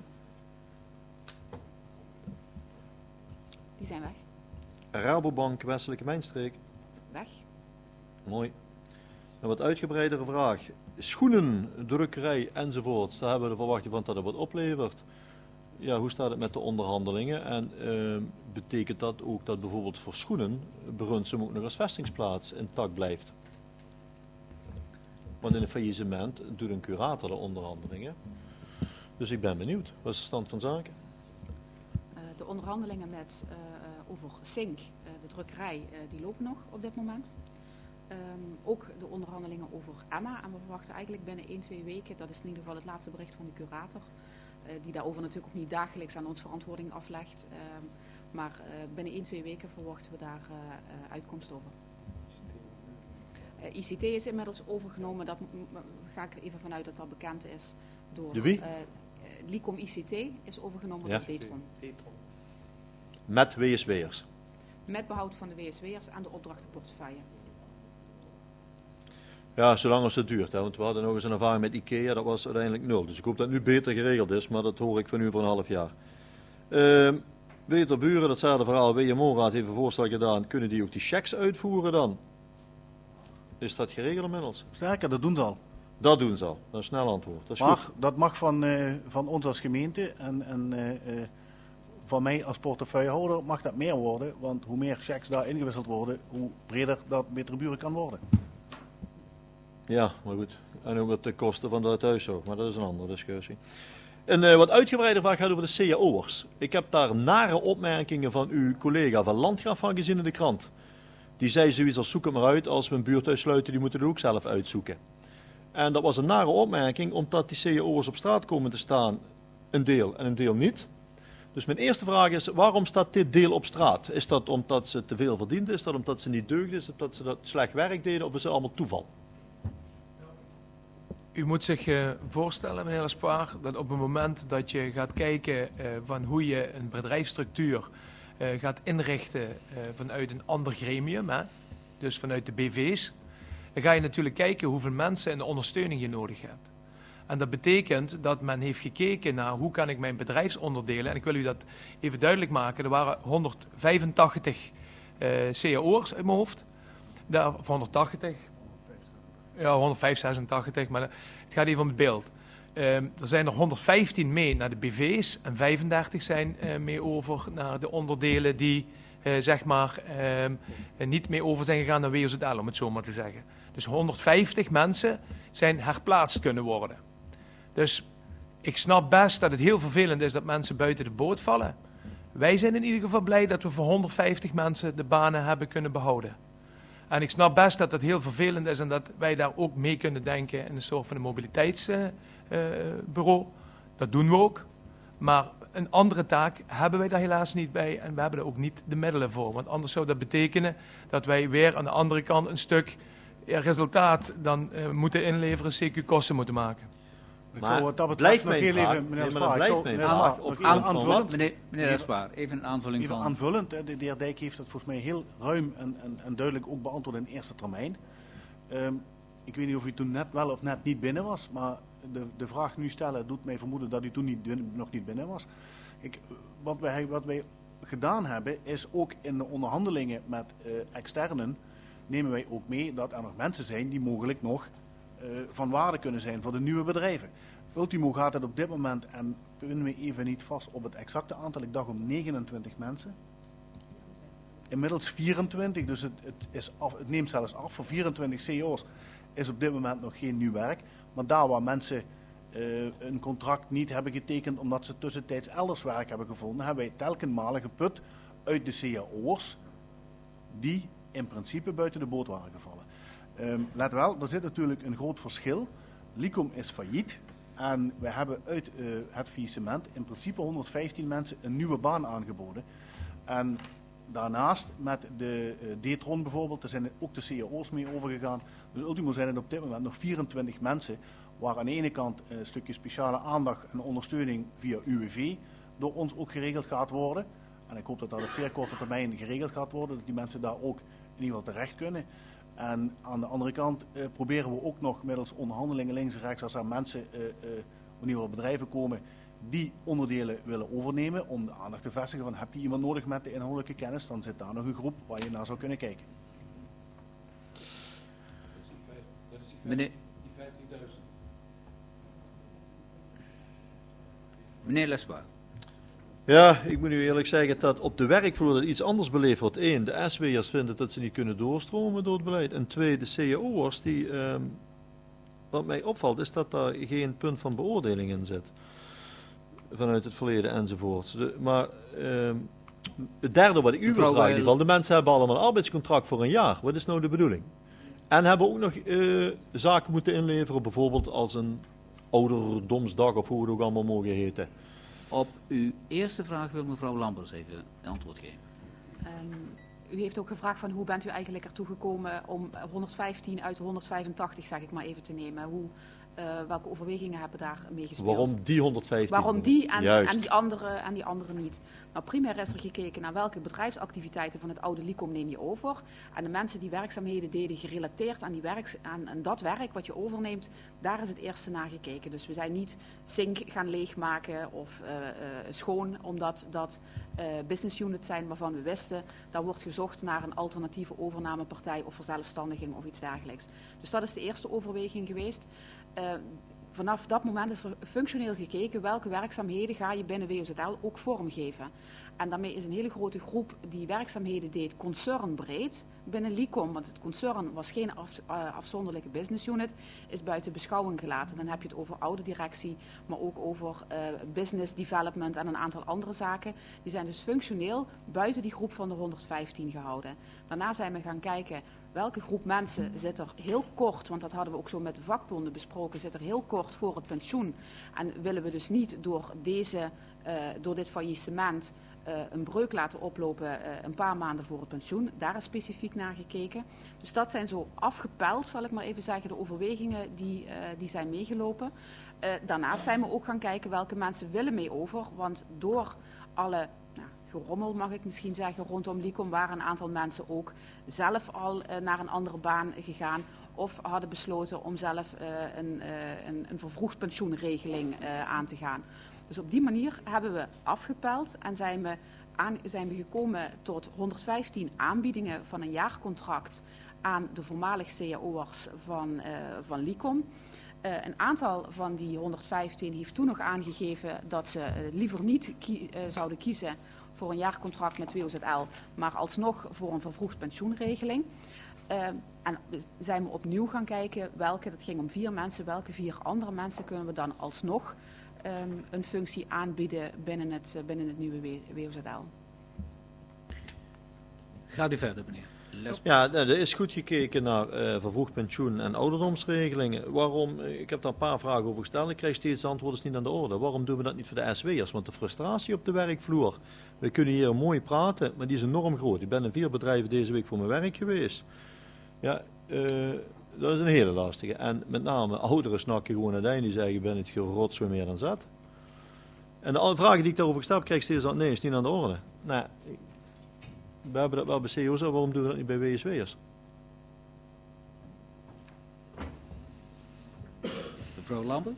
Die zijn weg. Rabobank, Westelijke Mijnstreek. Weg. Mooi. Een wat uitgebreidere vraag. Schoenen, drukkerij enzovoorts. Daar hebben we de verwachting van dat het wat oplevert. Ja, hoe staat het met de onderhandelingen? En uh, betekent dat ook dat bijvoorbeeld voor schoenen Brunsum ook nog als vestingsplaats intact blijft? Want in een faillissement doet een curator de onderhandelingen. Dus ik ben benieuwd. Wat is de stand van zaken? De onderhandelingen met, uh, over Sink, uh, de drukkerij, uh, die lopen nog op dit moment. Um, ook de onderhandelingen over Emma. En we verwachten eigenlijk binnen één, twee weken, dat is in ieder geval het laatste bericht van de curator, uh, die daarover natuurlijk ook niet dagelijks aan ons verantwoording aflegt. Um, maar uh, binnen één, twee weken verwachten we daar uh, uh, uitkomst over. Uh, I C T is inmiddels overgenomen, daar ga ik er even vanuit dat dat bekend is. Door, de wie? Uh, Licom I C T is overgenomen ja. door Detron. Met W S W'ers? Met behoud van de W S W'ers en de opdrachtenportefeuille. Ja, zolang als het duurt. Hè, want we hadden nog eens een ervaring met IKEA, dat was uiteindelijk nul. Dus ik hoop dat het nu beter geregeld is, maar dat hoor ik van u voor een half jaar. Uh, beter buren, datzelfde verhaal. W M O-raad heeft een voorstel gedaan. Kunnen die ook die checks uitvoeren dan? Is dat geregeld inmiddels? Sterker, dat doen ze al. Dat doen ze al. Dat is een snel antwoord. Dat is maar goed. Dat mag van, uh, van ons als gemeente en, en uh, uh, van mij als portefeuillehouder mag dat meer worden. Want hoe meer checks daar ingewisseld worden, hoe breder dat betere buren kan worden. Ja, maar goed. En ook de kosten van de thuiszorg. Maar dat is een andere discussie. Een uh, wat uitgebreide vraag gaat over de C A O'ers. Ik heb daar nare opmerkingen van uw collega van Landgraaf van gezien in de krant. Die zei zoiets als zoek het maar uit. Als we een buurthuis sluiten, die moeten het ook zelf uitzoeken. En dat was een nare opmerking, omdat die C A O'ers op straat komen te staan, een deel en een deel niet. Dus mijn eerste vraag is, waarom staat dit deel op straat? Is dat omdat ze te veel verdienden? Is dat omdat ze niet deugden? Is dat omdat ze dat slecht werk deden? Of is het allemaal toeval? U moet zich uh, voorstellen, meneer Lespoir, dat op het moment dat je gaat kijken uh, van hoe je een bedrijfsstructuur uh, gaat inrichten uh, vanuit een ander gremium, hè, dus vanuit de B V's, dan ga je natuurlijk kijken hoeveel mensen en de ondersteuning je nodig hebt. En dat betekent dat men heeft gekeken naar hoe kan ik mijn bedrijfsonderdelen, en ik wil u dat even duidelijk maken, er waren honderdvijfentachtig uh, C A O'ers uit mijn hoofd, daar, of honderdtachtig, ja honderdvijfentachtig, maar het gaat even om het beeld. Uh, er zijn er honderdvijftien mee naar de B V's en vijfendertig zijn uh, mee over naar de onderdelen die uh, zeg maar uh, niet mee over zijn gegaan naar W O Z L, om het zo maar te zeggen. Dus honderdvijftig mensen zijn herplaatst kunnen worden. Dus ik snap best dat het heel vervelend is dat mensen buiten de boot vallen. Wij zijn in ieder geval blij dat we voor honderdvijftig mensen de banen hebben kunnen behouden. En ik snap best dat dat heel vervelend is en dat wij daar ook mee kunnen denken in een soort van een mobiliteitsbureau. Uh, dat doen we ook. Maar een andere taak hebben wij daar helaas niet bij en we hebben er ook niet de middelen voor. Want anders zou dat betekenen dat wij weer aan de andere kant een stuk resultaat dan uh, moeten inleveren, C Q-kosten moeten maken. Maar zou, dat blijft mijn vraag, even, meneer nee, maar blijft mijn vraag. Op aan, aanvullend, meneer, meneer Espaar, even een aanvulling even van... aanvullend, de, de heer Dijk heeft het volgens mij heel ruim en, en, en duidelijk ook beantwoord in eerste termijn. Um, ik weet niet of u toen net wel of net niet binnen was, maar de, de vraag nu stellen doet mij vermoeden dat u toen niet, nog niet binnen was. Ik, wat, wij, wat wij gedaan hebben is ook in de onderhandelingen met uh, externen nemen wij ook mee dat er nog mensen zijn die mogelijk nog uh, van waarde kunnen zijn voor de nieuwe bedrijven. Ultimo gaat het op dit moment, en pinnen we even niet vast op het exacte aantal, ik dacht om negenentwintig mensen. Inmiddels vierentwintig, dus het, het, is af, het neemt zelfs af. Voor vierentwintig C E O's is op dit moment nog geen nieuw werk. Maar daar waar mensen uh, een contract niet hebben getekend omdat ze tussentijds elders werk hebben gevonden, hebben wij telkens malen geput uit de C E O's die in principe buiten de boot waren gevallen. Um, let wel, er zit natuurlijk een groot verschil. Licom is failliet en we hebben uit uh, het faillissement in principe honderdvijftien mensen een nieuwe baan aangeboden. En daarnaast met de uh, D-Tron bijvoorbeeld, daar zijn ook de C E O's mee overgegaan. Dus ultimo zijn het op dit moment nog vierentwintig mensen waar aan de ene kant een stukje speciale aandacht en ondersteuning via U W V door ons ook geregeld gaat worden. En ik hoop dat dat op zeer korte termijn geregeld gaat worden, dat die mensen daar ook in ieder geval terecht kunnen. En aan de andere kant uh, proberen we ook nog middels onderhandelingen links en rechts, als er mensen, uh, uh, in ieder geval bedrijven komen, die onderdelen willen overnemen, om de aandacht te vestigen van heb je iemand nodig met de inhoudelijke kennis, dan zit daar nog een groep waar je naar zou kunnen kijken. Meneer, Meneer Lesbaar. Ja, ik moet u eerlijk zeggen dat op de werkvloer dat iets anders beleefd wordt. Eén, de S W'ers vinden dat ze niet kunnen doorstromen door het beleid. En twee, de C E O'ers, die, uh, wat mij opvalt, is dat daar geen punt van beoordeling in zit. Vanuit het verleden enzovoorts. De, maar uh, het derde wat ik u wil vragen, in ieder geval, de mensen hebben allemaal een arbeidscontract voor een jaar. Wat is nou de bedoeling? En hebben ook nog uh, zaken moeten inleveren, bijvoorbeeld als een ouderdomsdag of hoe het ook allemaal mogen heten. Op uw eerste vraag wil mevrouw Lambers even antwoord geven. Um, u heeft ook gevraagd van hoe bent u eigenlijk ertoe gekomen om honderdvijftien uit de honderdvijfentachtig, zeg ik maar even te nemen. Hoe, uh, welke overwegingen hebben daar mee gespeeld? Waarom die honderdvijftien? Waarom die en, en, die andere, en die andere niet? Nou, primair is er gekeken naar welke bedrijfsactiviteiten van het oude Licom neem je over. En de mensen die werkzaamheden deden gerelateerd aan, die werk, aan, aan dat werk wat je overneemt, daar is het eerste naar gekeken. Dus we zijn niet zink gaan leegmaken of uh, uh, schoon, omdat dat uh, business units zijn waarvan we wisten, daar wordt gezocht naar een alternatieve overnamepartij of verzelfstandiging of iets dergelijks. Dus dat is de eerste overweging geweest. Uh, Vanaf dat moment is er functioneel gekeken welke werkzaamheden ga je binnen W O Z L ook vormgeven. En daarmee is een hele grote groep die werkzaamheden deed concernbreed binnen Licom, want het concern was geen af, uh, afzonderlijke business unit, is buiten beschouwing gelaten. Dan heb je het over oude directie, maar ook over uh, business development en een aantal andere zaken. Die zijn dus functioneel buiten die groep van de honderdvijftien gehouden. Daarna zijn we gaan kijken welke groep mensen zit er heel kort, want dat hadden we ook zo met de vakbonden besproken, zit er heel kort voor het pensioen. En willen we dus niet door, deze, uh, door dit faillissement uh, een breuk laten oplopen uh, een paar maanden voor het pensioen. Daar is specifiek naar gekeken. Dus dat zijn zo afgepeld, zal ik maar even zeggen, de overwegingen die, uh, die zijn meegelopen. Uh, daarnaast zijn we ook gaan kijken welke mensen willen mee over, want door alle gerommel, mag ik misschien zeggen, rondom Licom waren een aantal mensen ook zelf al uh, naar een andere baan gegaan of hadden besloten om zelf uh, een, uh, een, een vervroegd pensioenregeling uh, aan te gaan. Dus op die manier hebben we afgepeld en zijn we, aan, zijn we gekomen tot honderdvijftien aanbiedingen van een jaarcontract aan de voormalig C A O'ers van, uh, van Licom. Uh, een aantal van die honderdvijftien heeft toen nog aangegeven dat ze uh, liever niet kie- uh, zouden kiezen voor een jaarcontract met W O Z L, maar alsnog voor een vervroegd pensioenregeling. Uh, en zijn we opnieuw gaan kijken welke, dat ging om vier mensen, welke vier andere mensen kunnen we dan alsnog um, een functie aanbieden binnen het, uh, binnen het nieuwe W O Z L. Gaat u verder, meneer. Les... Ja, er is goed gekeken naar uh, vervroegd pensioen en ouderdomsregelingen. Waarom? Ik heb daar een paar vragen over gesteld. Ik krijg steeds antwoorden, is niet aan de orde. Waarom doen we dat niet voor de S W'ers? Want de frustratie op de werkvloer. We kunnen hier mooi praten, maar die is enorm groot. Ik ben in vier bedrijven deze week voor mijn werk geweest. Ja, uh, dat is een hele lastige. En met name ouderen snakken gewoon aan het einde. Die zeggen, ik ben het gerot zo meer dan zat. En de alle vragen die ik daarover gesteld heb, krijg ik steeds antwoord, nee, is niet aan de orde. Nou, we hebben dat wel bij C O Z, waarom doen we dat niet bij W S W'ers? Mevrouw Lambers?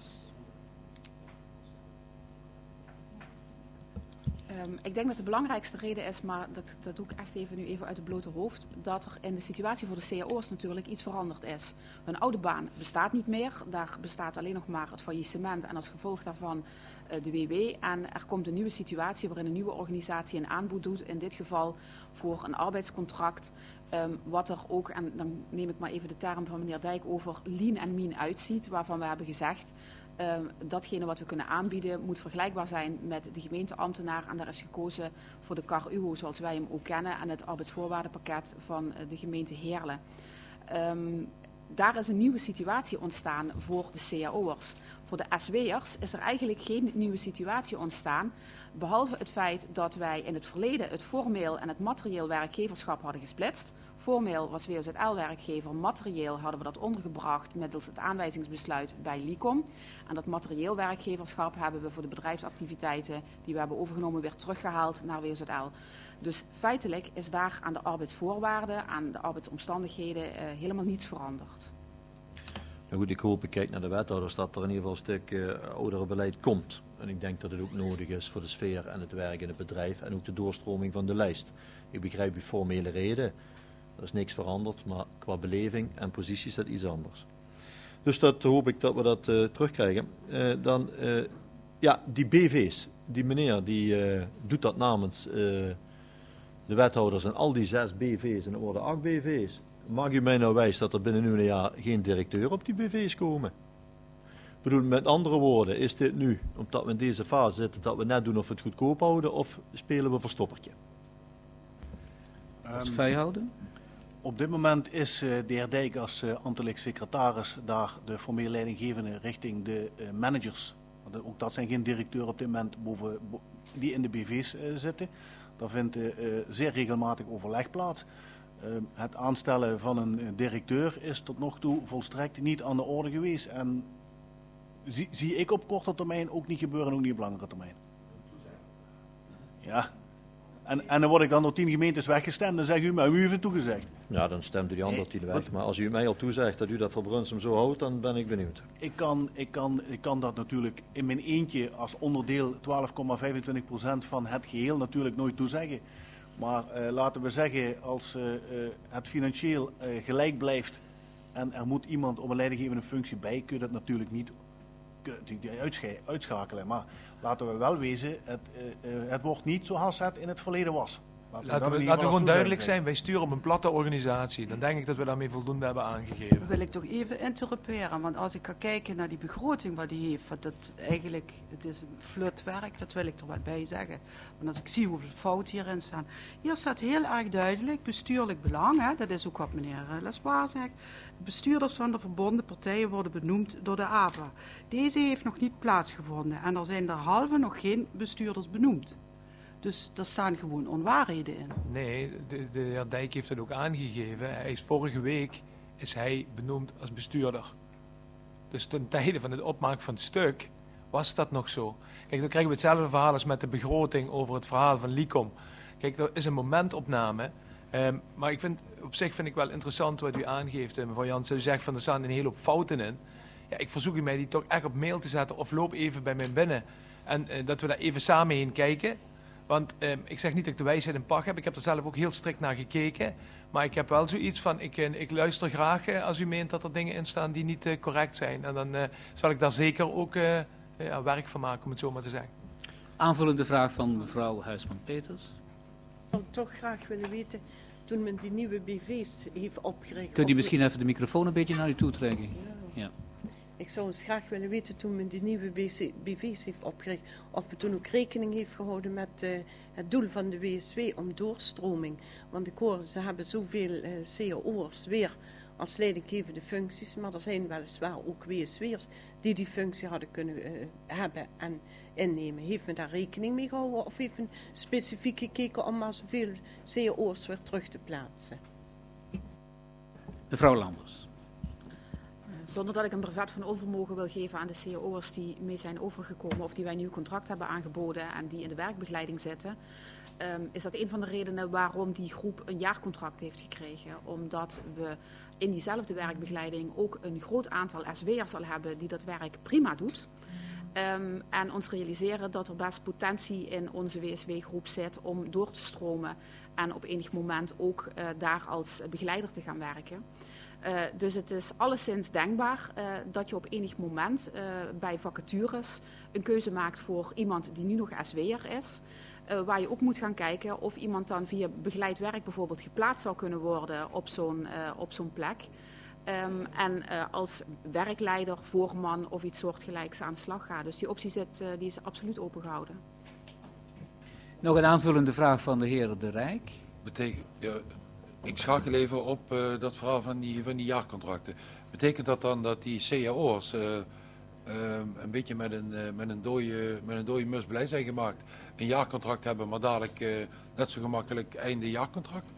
Um, ik denk dat de belangrijkste reden is, maar dat, dat doe ik echt even nu even uit het blote hoofd, dat er in de situatie voor de C A O's natuurlijk iets veranderd is. Hun oude baan bestaat niet meer, daar bestaat alleen nog maar het faillissement en als gevolg daarvan uh, de W W. En er komt een nieuwe situatie waarin een nieuwe organisatie een aanbod doet, in dit geval voor een arbeidscontract, um, wat er ook, en dan neem ik maar even de term van meneer Dijk over, lean en mean uitziet, waarvan we hebben gezegd, Uh, datgene wat we kunnen aanbieden moet vergelijkbaar zijn met de gemeenteambtenaar. En daar is gekozen voor de C A R U O zoals wij hem ook kennen en het arbeidsvoorwaardenpakket van uh, de gemeente Heerlen. Um, daar is een nieuwe situatie ontstaan voor de C A O'ers. Voor de S W'ers is er eigenlijk geen nieuwe situatie ontstaan. Behalve het feit dat wij in het verleden het formeel en het materieel werkgeverschap hadden gesplitst. Formeel was W O Z L-werkgever, materieel hadden we dat ondergebracht middels het aanwijzingsbesluit bij LICOM. En dat materieel werkgeverschap hebben we voor de bedrijfsactiviteiten die we hebben overgenomen weer teruggehaald naar W O Z L. Dus feitelijk is daar aan de arbeidsvoorwaarden, aan de arbeidsomstandigheden uh, helemaal niets veranderd. Nou goed, ik hoop, ik kijk naar de wethouders, dat er in ieder geval een stuk uh, ouderenbeleid komt. En ik denk dat het ook nodig is voor de sfeer en het werk in het bedrijf en ook de doorstroming van de lijst. Ik begrijp uw formele reden. Er is niks veranderd, maar qua beleving en positie is dat iets anders. Dus dat hoop ik dat we dat uh, terugkrijgen. Uh, dan, uh, ja, die B V's. Die meneer die uh, doet dat namens uh, de wethouders en al die zes B V's en er worden acht B V's. Mag u mij nou wijzen dat er binnen nu een jaar geen directeur op die B V's komen? Ik bedoel, met andere woorden, is dit nu, omdat we in deze fase zitten, dat we net doen of we het goedkoop houden, of spelen we verstoppertje? Als vijhouden? Op dit moment is uh, de heer Dijk als uh, ambtelijk secretaris daar de formeel leidinggevende richting de uh, managers. Want ook dat zijn geen directeuren op dit moment boven, bo die in de B V's uh, zitten. Daar vindt uh, uh, zeer regelmatig overleg plaats. Uh, het aanstellen van een uh, directeur is tot nog toe volstrekt niet aan de orde geweest. En zie, zie ik op korte termijn ook niet gebeuren en ook niet op langere termijn. Ja. En, en dan word ik dan door tien gemeentes weggestemd. Dan zegt u, maar u heeft het toegezegd. Ja, dan stemt u die andere tien weg. Maar als u mij al toezegt dat u dat voor Brunsum zo houdt, dan ben ik benieuwd. Ik kan, ik kan, ik kan dat natuurlijk in mijn eentje als onderdeel twaalf komma vijfentwintig procent van het geheel natuurlijk nooit toezeggen. Maar uh, laten we zeggen, als uh, uh, het financieel uh, gelijk blijft en er moet iemand op een leidinggevende functie bij, kun je dat natuurlijk niet kun je natuurlijk uitschakelen. Maar laten we wel wezen, het, uh, uh, het wordt niet zoals het in het verleden was. Laten, laten we, we, laten we gewoon duidelijk zijn, wij sturen op een platte organisatie. Dan denk ik dat we daarmee voldoende hebben aangegeven. Dat wil ik toch even interruperen, want als ik ga kijken naar die begroting wat die heeft, wat dat eigenlijk, het is een flutwerk, dat wil ik er wat bij zeggen. Want als ik zie hoeveel fouten hierin staan. Hier staat heel erg duidelijk, bestuurlijk belang, hè, dat is ook wat meneer Lesbois zegt. De bestuurders van de verbonden partijen worden benoemd door de A V A. Deze heeft nog niet plaatsgevonden en er zijn derhalve nog geen bestuurders benoemd. Dus er staan gewoon onwaarheden in. Nee, de, de heer Dijk heeft het ook aangegeven. Hij is vorige week is hij benoemd als bestuurder. Dus ten tijde van het opmaken van het stuk was dat nog zo. Kijk, dan krijgen we hetzelfde verhaal als met de begroting over het verhaal van LICOM. Kijk, er is een momentopname. Um, maar ik vind, op zich vind ik wel interessant wat u aangeeft, mevrouw Jansen. U zegt van er staan een hele hoop fouten in. Ja, ik verzoek u mij die toch echt op mail te zetten of loop even bij mij binnen. En uh, dat we daar even samen heen kijken. Want eh, ik zeg niet dat ik de wijsheid in pacht heb. Ik heb er zelf ook heel strikt naar gekeken. Maar ik heb wel zoiets van, ik, ik luister graag eh, als u meent dat er dingen in staan die niet eh, correct zijn. En dan eh, zal ik daar zeker ook eh, ja, werk van maken, om het zo maar te zeggen. Aanvullende vraag van mevrouw Huisman-Peters. Ik zou toch graag willen weten, toen men die nieuwe B V's heeft opgericht... Kunt u misschien even de microfoon een beetje naar u toe trekken? Ja. Ja. Ik zou eens graag willen weten, toen men die nieuwe B V's heeft opgericht, of men toen ook rekening heeft gehouden met uh, het doel van de W S W om doorstroming. Want ik hoor, ze hebben zoveel uh, C A O'ers weer als leidinggevende functies, maar er zijn weliswaar ook W S W'ers die die functie hadden kunnen uh, hebben en innemen. Heeft men daar rekening mee gehouden of heeft men specifiek gekeken om maar zoveel C A O'ers weer terug te plaatsen? Mevrouw Lambers. Zonder dat ik een brevet van onvermogen wil geven aan de C A O'ers die mee zijn overgekomen of die wij een nieuw contract hebben aangeboden en die in de werkbegeleiding zitten, um, is dat een van de redenen waarom die groep een jaarcontract heeft gekregen. Omdat we in diezelfde werkbegeleiding ook een groot aantal S W'ers zal hebben die dat werk prima doet. Um, en ons realiseren dat er best potentie in onze W S W-groep zit om door te stromen en op enig moment ook uh, daar als begeleider te gaan werken. Uh, dus het is alleszins denkbaar uh, dat je op enig moment uh, bij vacatures een keuze maakt voor iemand die nu nog S W'er is. Uh, waar je ook moet gaan kijken of iemand dan via begeleid werk bijvoorbeeld geplaatst zou kunnen worden op zo'n uh, op zo'n plek. Um, en uh, als werkleider, voorman of iets soortgelijks aan de slag gaat. Dus die optie zit, uh, die is absoluut opengehouden. Nog een aanvullende vraag van de heer De Rijk. Betekent, ja, ik schakel even op uh, dat verhaal van die, van die jaarcontracten. Betekent dat dan dat die C A O'ers uh, uh, een beetje met een, uh, met een dode, met een dode mus blij zijn gemaakt? Een jaarcontract hebben, maar dadelijk uh, net zo gemakkelijk einde jaarcontract?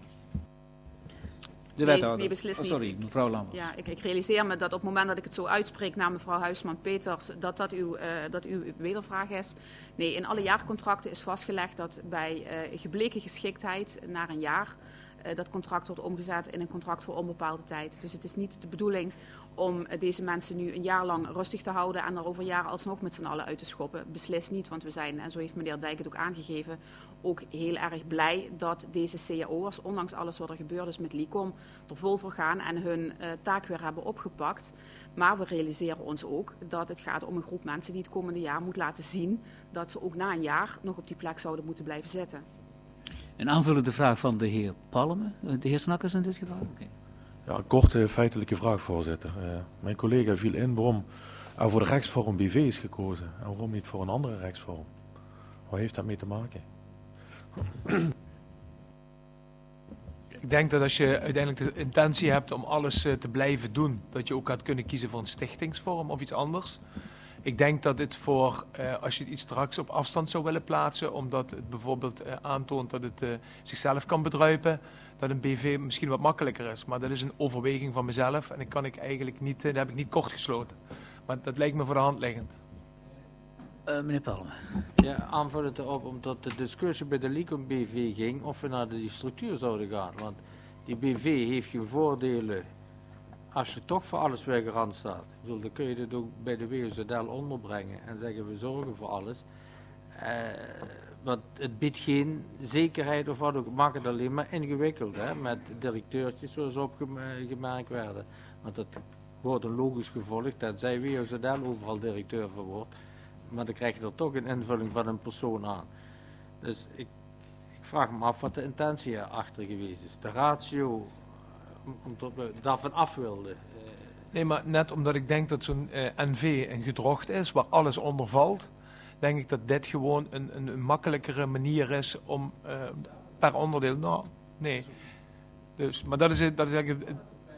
De nee, nee, beslist oh, sorry, niet. mevrouw Lambers. Ja, ik, ik realiseer me dat op het moment dat ik het zo uitspreek naar mevrouw Huisman-Peters, dat dat uw, uh, dat uw wedervraag is. Nee, in alle jaarcontracten is vastgelegd dat bij uh, gebleken geschiktheid na een jaar uh, dat contract wordt omgezet in een contract voor onbepaalde tijd. Dus het is niet de bedoeling om uh, deze mensen nu een jaar lang rustig te houden en er over een jaar alsnog met z'n allen uit te schoppen. Beslist niet, want we zijn, en zo heeft meneer Dijk het ook aangegeven, ook heel erg blij dat deze C A O'ers, ondanks alles wat er gebeurd is met LICOM, er vol voor gaan en hun uh, taak weer hebben opgepakt. Maar we realiseren ons ook dat het gaat om een groep mensen die het komende jaar moet laten zien dat ze ook na een jaar nog op die plek zouden moeten blijven zitten. Een aanvullende vraag van de heer Palme, de heer Snakkers in dit geval. Okay. Ja, een korte feitelijke vraag, voorzitter. Uh, mijn collega viel in waarom er voor de rechtsvorm B V is gekozen en waarom niet voor een andere rechtsvorm. Wat heeft dat mee te maken? Ik denk dat als je uiteindelijk de intentie hebt om alles uh, te blijven doen, dat je ook had kunnen kiezen voor een stichtingsvorm of iets anders. Ik denk dat het voor, uh, als je iets straks op afstand zou willen plaatsen, omdat het bijvoorbeeld uh, aantoont dat het uh, zichzelf kan bedruipen, dat een B V misschien wat makkelijker is. Maar dat is een overweging van mezelf en dat kan ik eigenlijk niet, uh, dat heb ik niet kort gesloten. Maar dat lijkt me voor de hand liggend. Uh, meneer Palme. Ja, aanvullend erop, omdat de discussie bij de LICOM B V ging of we naar die structuur zouden gaan. Want die B V heeft geen voordelen als je toch voor alles weer garant staat. Ik bedoel, dan kun je dit ook bij de W O Z L onderbrengen en zeggen we zorgen voor alles. Uh, want het biedt geen zekerheid of wat ook. Het maakt het alleen maar ingewikkeld, hè, met directeurtjes zoals opgemerkt werden. Want dat wordt een logisch gevolg, tenzij W O Z L overal directeur voor wordt. Maar dan krijg je er toch een invulling van een persoon aan. Dus ik, ik vraag me af wat de intentie erachter geweest is. De ratio, omdat we daarvan af wilden. Nee, maar net omdat ik denk dat zo'n uh, N V een gedrocht is, waar alles onder valt, denk ik dat dit gewoon een, een, een makkelijkere manier is om uh, per onderdeel, nou, nee. Dus, maar dat is, dat is eigenlijk, uh,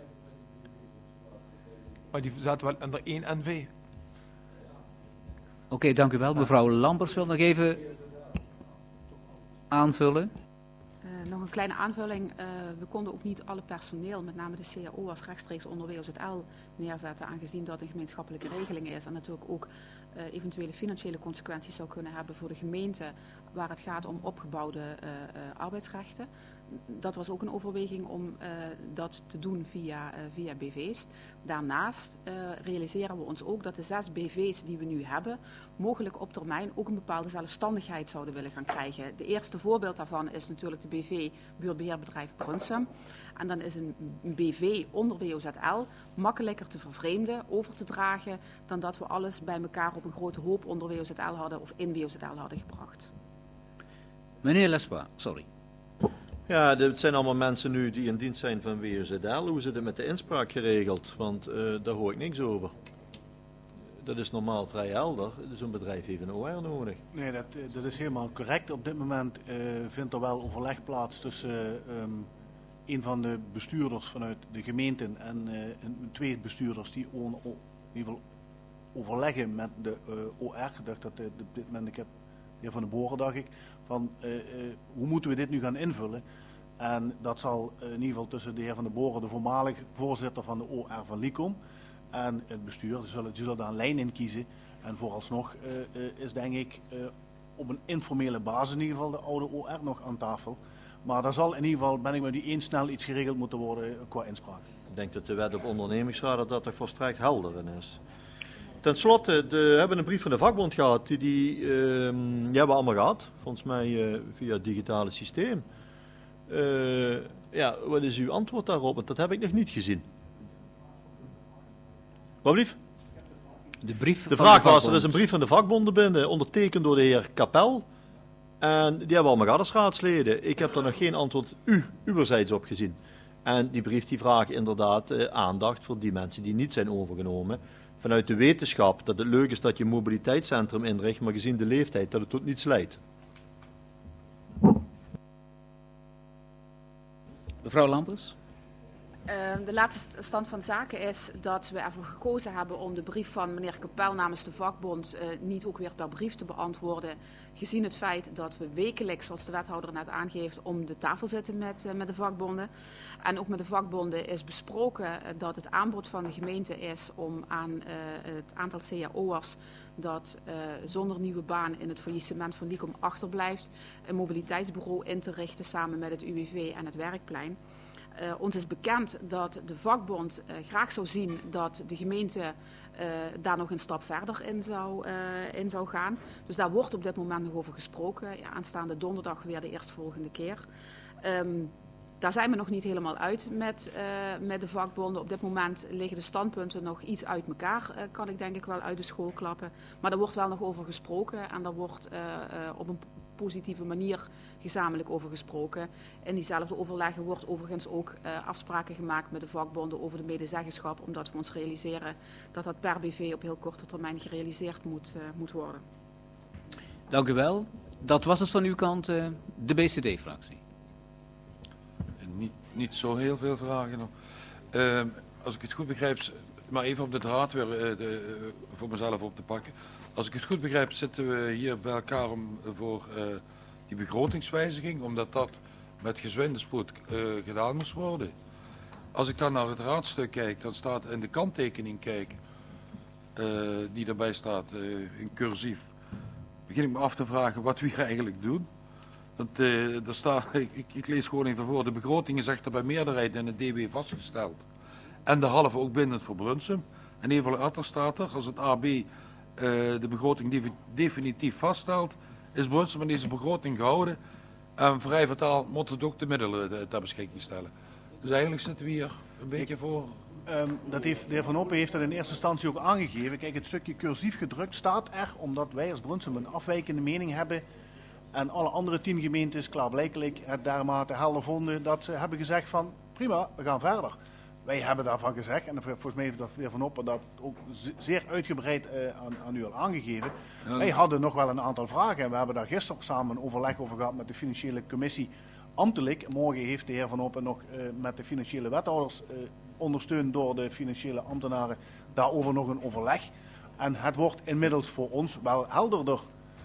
maar die zaten wel onder één N V. Oké, okay, dank u wel. Mevrouw Lambers wil nog even aanvullen. Uh, nog een kleine aanvulling. Uh, we konden ook niet alle personeel, met name de C A O'ers, rechtstreeks onder W O Z L neerzetten, aangezien dat een gemeenschappelijke regeling is en natuurlijk ook uh, eventuele financiële consequenties zou kunnen hebben voor de gemeente waar het gaat om opgebouwde uh, uh, arbeidsrechten. Dat was ook een overweging om uh, dat te doen via, uh, via B V's. Daarnaast uh, realiseren we ons ook dat de zes B V's die we nu hebben mogelijk op termijn ook een bepaalde zelfstandigheid zouden willen gaan krijgen. De eerste voorbeeld daarvan is natuurlijk de B V buurtbeheerbedrijf Brunsum. En dan is een B V onder W O Z L makkelijker te vervreemden, over te dragen, dan dat we alles bij elkaar op een grote hoop onder W O Z L hadden of in W O Z L hadden gebracht. Meneer Lespa, sorry. Ja, dit zijn allemaal mensen nu die in dienst zijn van W O Z L. Hoe zit het met de inspraak geregeld? Want uh, daar hoor ik niks over. Dat is normaal vrij helder. Zo'n bedrijf heeft een O R nodig. Nee, dat, dat is helemaal correct. Op dit moment uh, vindt er wel overleg plaats tussen uh, um, een van de bestuurders vanuit de gemeenten en uh, een, twee bestuurders die on, on, in ieder geval overleggen met de uh, O R. Ik dacht dat uh, op dit moment, ik heb de heer Van de Boren, dacht ik, van uh, uh, hoe moeten we dit nu gaan invullen? En dat zal uh, in ieder geval tussen de heer Van de Boren, de voormalig voorzitter van de O R van Licom, en het bestuur, die zullen, die zullen daar een lijn in kiezen. En vooralsnog uh, uh, is denk ik uh, op een informele basis in ieder geval de oude O R nog aan tafel. Maar daar zal in ieder geval, ben ik met die eens snel iets geregeld moeten worden uh, qua inspraak. Ik denk dat de wet op ondernemingsraad dat dat er volstrekt helder in is. Ten slotte, de, we hebben een brief van de vakbond gehad, die, die, uh, die hebben we allemaal gehad, volgens mij uh, via het digitale systeem. Uh, ja, wat is uw antwoord daarop? Want dat heb ik nog niet gezien. Wat blief? De brief de van vraag de was, er is een brief van de vakbonden binnen, ondertekend door de heer Kapel. En die hebben allemaal gehad als raadsleden. Ik heb daar nog geen antwoord u, uwerzijds op gezien. En die brief die vraagt inderdaad uh, aandacht voor die mensen die niet zijn overgenomen. Vanuit de wetenschap dat het leuk is dat je een mobiliteitscentrum inricht, maar gezien de leeftijd dat het tot niets leidt. Mevrouw Lampers. Uh, de laatste stand van zaken is dat we ervoor gekozen hebben om de brief van meneer Kapel namens de vakbond uh, niet ook weer per brief te beantwoorden. Gezien het feit dat we wekelijks, zoals de wethouder net aangeeft, om de tafel zitten met, uh, met de vakbonden. En ook met de vakbonden is besproken uh, dat het aanbod van de gemeente is om aan uh, het aantal C A O'ers dat uh, zonder nieuwe baan in het faillissement van Licom achterblijft, een mobiliteitsbureau in te richten samen met het U W V en het Werkplein. Uh, ons is bekend dat de vakbond uh, graag zou zien dat de gemeente uh, daar nog een stap verder in zou, uh, in zou gaan. Dus daar wordt op dit moment nog over gesproken. Ja, aanstaande donderdag weer de eerstvolgende keer. Um, daar zijn we nog niet helemaal uit met, uh, met de vakbonden. Op dit moment liggen de standpunten nog iets uit elkaar, uh, kan ik denk ik wel uit de school klappen. Maar daar wordt wel nog over gesproken en daar wordt uh, uh, op een positieve manier gezamenlijk over gesproken. In diezelfde overleggen wordt overigens ook uh, afspraken gemaakt met de vakbonden over de medezeggenschap, omdat we ons realiseren dat dat per B V op heel korte termijn gerealiseerd moet, uh, moet worden. Dank u wel. Dat was het van uw kant, uh, de B C D-fractie. Niet, niet zo heel veel vragen nog. Uh, als ik het goed begrijp, maar even op de draad weer uh, de, uh, voor mezelf op te pakken. Als ik het goed begrijp zitten we hier bij elkaar om, uh, voor uh, die begrotingswijziging, omdat dat met gezwinde spoed uh, gedaan moest worden. Als ik dan naar het raadstuk kijk, dan staat in de kanttekening kijk, uh, die daarbij staat uh, in cursief, begin ik me af te vragen wat we hier eigenlijk doen. Want, uh, er staat, ik, ik lees gewoon even voor, de begroting is echter bij meerderheid in het D B vastgesteld. En derhalve ook bindend voor Brunsum. En even later staat er, als het A B uh, de begroting definitief vaststelt, is Brunsum in deze begroting gehouden. En vrij vertaald moeten het ook de middelen ter beschikking stellen. Dus eigenlijk zitten we hier een beetje voor. Um, dat heeft, de heer Van Oppen heeft dat in eerste instantie ook aangegeven. Kijk, het stukje cursief gedrukt staat er omdat wij als Brunsum een afwijkende mening hebben. En alle andere tien gemeentes klaarblijkelijk het daarmate helder vonden dat ze hebben gezegd van prima, we gaan verder. Wij hebben daarvan gezegd, en volgens mij heeft de heer Van Oppen dat ook zeer uitgebreid uh, aan, aan u al aangegeven. Ja. Wij hadden nog wel een aantal vragen en we hebben daar gisteren samen een overleg over gehad met de financiële commissie ambtelijk. Morgen heeft de heer Van Oppen nog uh, met de financiële wethouders uh, ondersteund door de financiële ambtenaren daarover nog een overleg. En het wordt inmiddels voor ons wel helderder.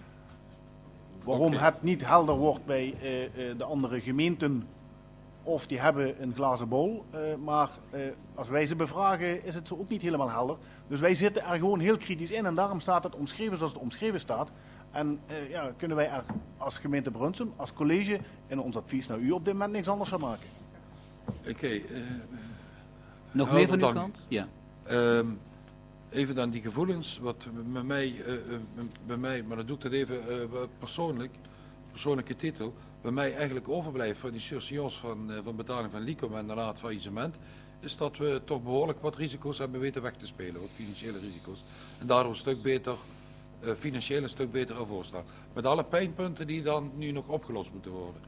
Waarom okay. het niet helder wordt bij uh, uh, de andere gemeenten, of die hebben een glazen bol. Uh, maar uh, als wij ze bevragen is het zo ook niet helemaal helder. Dus wij zitten er gewoon heel kritisch in en daarom staat het omschreven zoals het omschreven staat. En uh, ja, kunnen wij er als gemeente Brunsum, als college, in ons advies naar u op dit moment niks anders van maken. Oké. Okay, uh, Nog meer van uw kant? Ja. Uh, Even dan die gevoelens, wat bij mij, uh, uh, bij mij, maar dan doe ik dat even uh, persoonlijk, persoonlijke titel, bij mij eigenlijk overblijft van die surseance van, uh, van betaling van Licom en daarna het faillissement, is dat we toch behoorlijk wat risico's hebben weten weg te spelen, wat financiële risico's. En daardoor een stuk beter, uh, financieel een stuk beter ervoor staan. Met alle pijnpunten die dan nu nog opgelost moeten worden.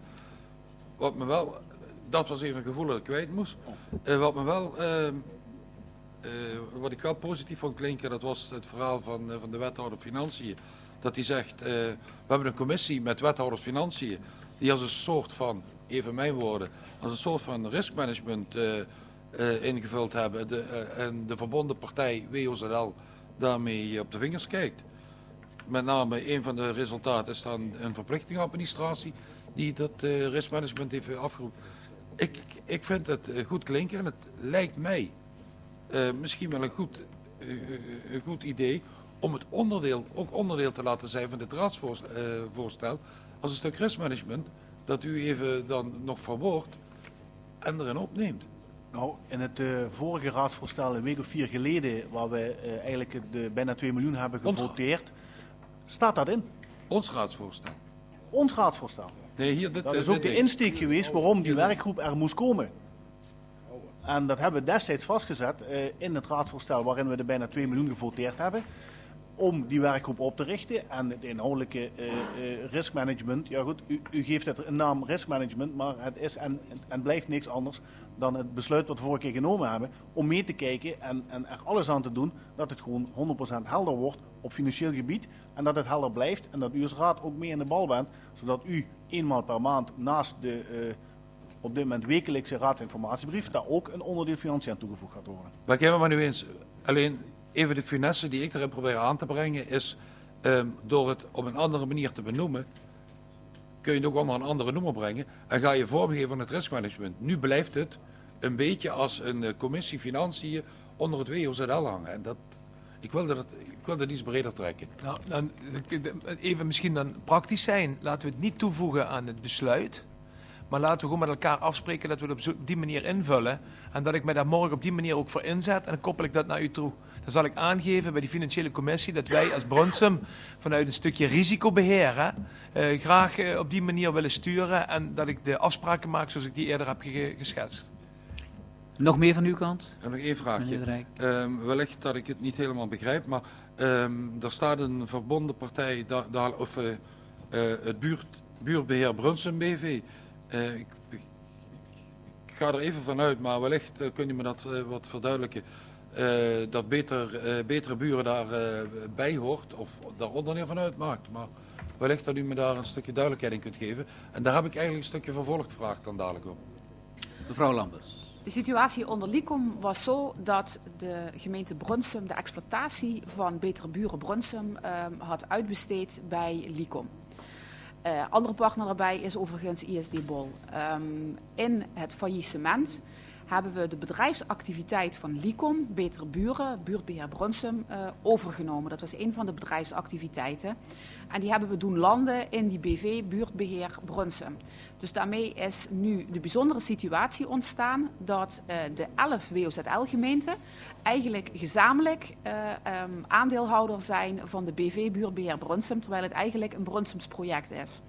Wat me wel, dat was even een gevoel dat ik kwijt moest, uh, wat me wel... Uh, uh, wat ik wel positief vond klinken, dat was het verhaal van, uh, van de wethouder Financiën. Dat hij zegt, uh, we hebben een commissie met wethouders Financiën, die als een soort van, even mijn woorden, als een soort van riskmanagement uh, uh, ingevuld hebben. De, uh, en de verbonden partij W O Z L daarmee op de vingers kijkt. Met name een van de resultaten is dan een verplichtingenadministratie die dat uh, riskmanagement heeft afgeroepen. Ik, ik vind het uh, goed klinken en het lijkt mij uh, misschien wel een goed, uh, een goed idee om het onderdeel, ook onderdeel te laten zijn van dit raadsvoorstel uh, als een stuk riskmanagement dat u even dan nog verwoordt en erin opneemt. Nou, in het uh, vorige raadsvoorstel, een week of vier geleden, waar we uh, eigenlijk de bijna twee miljoen hebben gevoteerd, staat dat in. Ons raadsvoorstel. Ons raadsvoorstel. Nee, hier, dit, dat is dit, ook de dit. insteek geweest waarom die werkgroep er moest komen. En dat hebben we destijds vastgezet uh, in het raadsvoorstel waarin we de bijna twee miljoen gevoteerd hebben. Om die werkgroep op te richten en het inhoudelijke uh, uh, riskmanagement. Ja goed, u, u geeft het een naam riskmanagement, maar het is en, en blijft niks anders dan het besluit wat we vorige keer genomen hebben. Om mee te kijken en, en er alles aan te doen dat het gewoon honderd procent helder wordt op financieel gebied. En dat het helder blijft en dat u als raad ook mee in de bal bent. Zodat u eenmaal per maand naast de uh, op dit moment wekelijkse raadsinformatiebrief daar ook een onderdeel financiën aan toegevoegd gaat worden. Maar ik heb het maar nu eens. Alleen even de finesse die ik erin probeer aan te brengen is um, door het op een andere manier te benoemen, kun je het ook onder een andere noemer brengen en ga je vormgeven aan het riskmanagement. Nu blijft het een beetje als een uh, commissie financiën onder het W O Z L hangen. En dat, ik wilde dat, ik wilde dat iets breder trekken. Nou, dan, even misschien dan praktisch zijn. Laten we het niet toevoegen aan het besluit. Maar laten we gewoon met elkaar afspreken dat we het op, zo, op die manier invullen. En dat ik mij daar morgen op die manier ook voor inzet. En dan koppel ik dat naar u toe. Dan zal ik aangeven bij die financiële commissie dat wij als Bronsum vanuit een stukje risicobeheer hè, uh, graag uh, op die manier willen sturen. En dat ik de afspraken maak zoals ik die eerder heb ge geschetst. Nog meer van uw kant? En nog één vraagje. Um, wellicht dat ik het niet helemaal begrijp, maar um, er staat een verbonden partij, da, da, of uh, uh, het buurt, buurtbeheer Bronsum B V. Uh, ik, ik ga er even vanuit, maar wellicht uh, kun je me dat uh, wat verduidelijken. Uh, dat beter, uh, betere buren daarbij uh, bij hoort of daar onderdeel van uitmaakt. Maar wellicht dat u me daar een stukje duidelijkheid in kunt geven. En daar heb ik eigenlijk een stukje vervolgvraag dan dadelijk op. Mevrouw Lambers. De situatie onder Licom was zo dat de gemeente Bronsum de exploitatie van Betere Buren Bronsum uh, had uitbesteed bij Licom. Uh, andere partner daarbij is overigens I S D Bol. Um, in het faillissement hebben we de bedrijfsactiviteit van Licom, Betere Buren, buurtbeheer Bronsum, uh, overgenomen. Dat was een van de bedrijfsactiviteiten. En die hebben we doen landen in die B V, buurtbeheer Bronsum. Dus daarmee is nu de bijzondere situatie ontstaan dat uh, de elf W O Z L-gemeenten eigenlijk gezamenlijk uh, um, aandeelhouder zijn van de B V buurtbeheer Bronsum, terwijl het eigenlijk een Bronsums project is.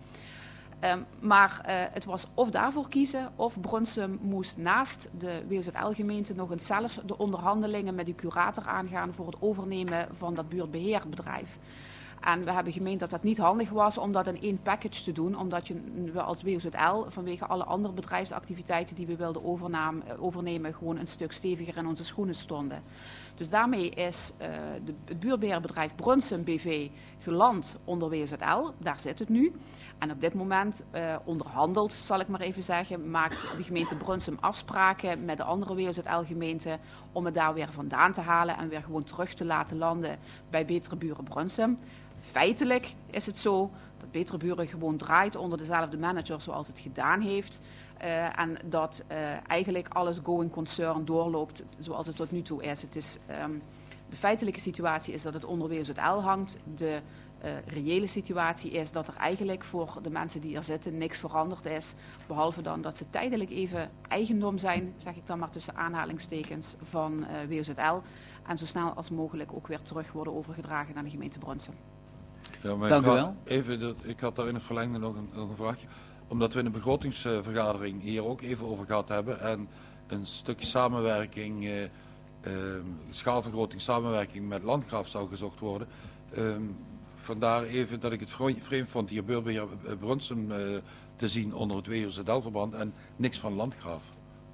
Um, maar uh, het was of daarvoor kiezen of Bronsum moest naast de W O Z L-gemeente nog eens zelf de onderhandelingen met de curator aangaan voor het overnemen van dat buurtbeheerbedrijf. En we hebben gemeend dat dat niet handig was om dat in één package te doen, omdat je, we als W O Z L vanwege alle andere bedrijfsactiviteiten die we wilden overnaam, overnemen gewoon een stuk steviger in onze schoenen stonden. Dus daarmee is uh, de, het buurtbeheerbedrijf Bronsum B V geland onder W O Z L, daar zit het nu. En op dit moment uh, onderhandeld, zal ik maar even zeggen, maakt de gemeente Bronsum afspraken met de andere W O Z L-gemeenten om het daar weer vandaan te halen en weer gewoon terug te laten landen bij Betere Buren Bronsum. Feitelijk is het zo dat Betere Buren gewoon draait onder dezelfde manager zoals het gedaan heeft. Uh, en dat uh, eigenlijk alles going concern doorloopt zoals het tot nu toe is. Het is um, de feitelijke situatie is dat het onder W O Z L hangt. De uh, reële situatie is dat er eigenlijk voor de mensen die er zitten niks veranderd is. Behalve dan dat ze tijdelijk even eigendom zijn, zeg ik dan maar tussen aanhalingstekens, van uh, W O Z L. En zo snel als mogelijk ook weer terug worden overgedragen naar de gemeente Bronsum. Ja, maar Dank u ga, wel. Even, dat, ik had daar in het verlengde nog een, nog een vraagje. Omdat we in de begrotingsvergadering hier ook even over gehad hebben. En een stukje samenwerking, uh, uh, schaalvergroting, samenwerking met Landgraaf zou gezocht worden. Uh, vandaar even dat ik het vreemd vond hier buurtbeheer Bronsum uh, te zien onder het W O Z L-verband en niks van Landgraaf.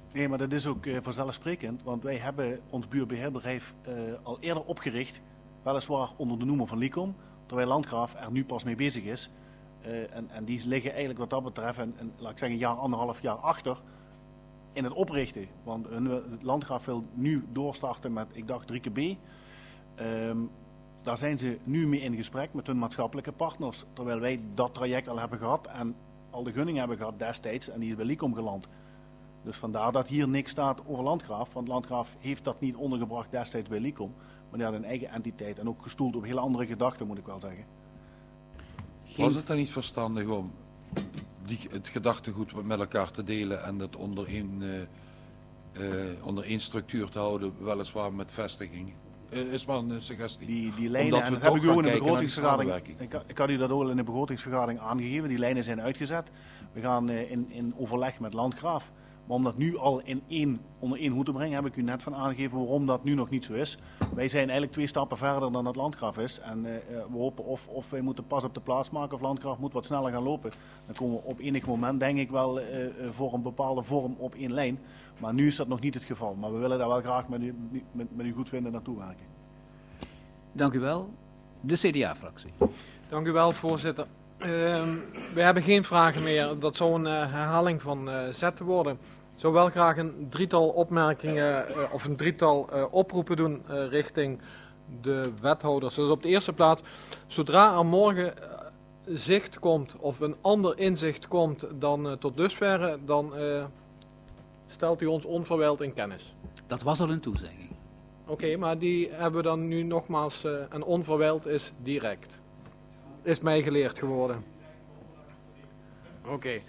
Nee, maar dat is ook uh, vanzelfsprekend, want wij hebben ons buurbeheerbedrijf uh, al eerder opgericht, weliswaar onder de noemer van Licom, terwijl Landgraaf er nu pas mee bezig is. Uh, en, en die liggen eigenlijk wat dat betreft, en, en laat ik zeggen een jaar, anderhalf jaar achter in het oprichten. Want hun, Landgraaf wil nu doorstarten met, ik dacht, drie keer B. Um, daar zijn ze nu mee in gesprek met hun maatschappelijke partners, terwijl wij dat traject al hebben gehad en al de gunning hebben gehad destijds en die is bij Licom geland. Dus vandaar dat hier niks staat over Landgraaf, want Landgraaf heeft dat niet ondergebracht destijds bij Licom, maar die had een eigen entiteit en ook gestoeld op hele andere gedachten, moet ik wel zeggen. Geen... Was het dan niet verstandig om die, het gedachtegoed met elkaar te delen en dat onder één, uh, uh, onder één structuur te houden, weliswaar met vestiging? Uh, is maar een suggestie. Die, die lijnen, en dat heb ik gewoon in de begrotingsvergadering, ik, ik had u dat ook in de begrotingsvergadering aangegeven, die lijnen zijn uitgezet. We gaan uh, in, in overleg met Landgraaf. Maar om dat nu al in één, onder één hoed te brengen, heb ik u net van aangegeven waarom dat nu nog niet zo is. Wij zijn eigenlijk twee stappen verder dan dat Landgraaf is. En uh, we hopen of, of wij moeten pas op de plaats maken of Landgraaf moet wat sneller gaan lopen. Dan komen we op enig moment, denk ik wel, uh, voor een bepaalde vorm op één lijn. Maar nu is dat nog niet het geval. Maar we willen daar wel graag met u, met, met u goedvinden naartoe werken. Dank u wel. De C D A-fractie. Dank u wel, voorzitter. Uh, we hebben geen vragen meer. Dat zou een uh, herhaling van uh, zetten worden. Ik zou wel graag een drietal opmerkingen uh, of een drietal uh, oproepen doen uh, richting de wethouders. Dus op de eerste plaats, zodra er morgen uh, zicht komt of een ander inzicht komt dan uh, tot dusverre, dan uh, stelt u ons onverwijld in kennis. Dat was al een toezegging. Oké, okay, maar die hebben we dan nu nogmaals, uh, en onverwijld is direct. Is mij geleerd geworden. Oké. Okay.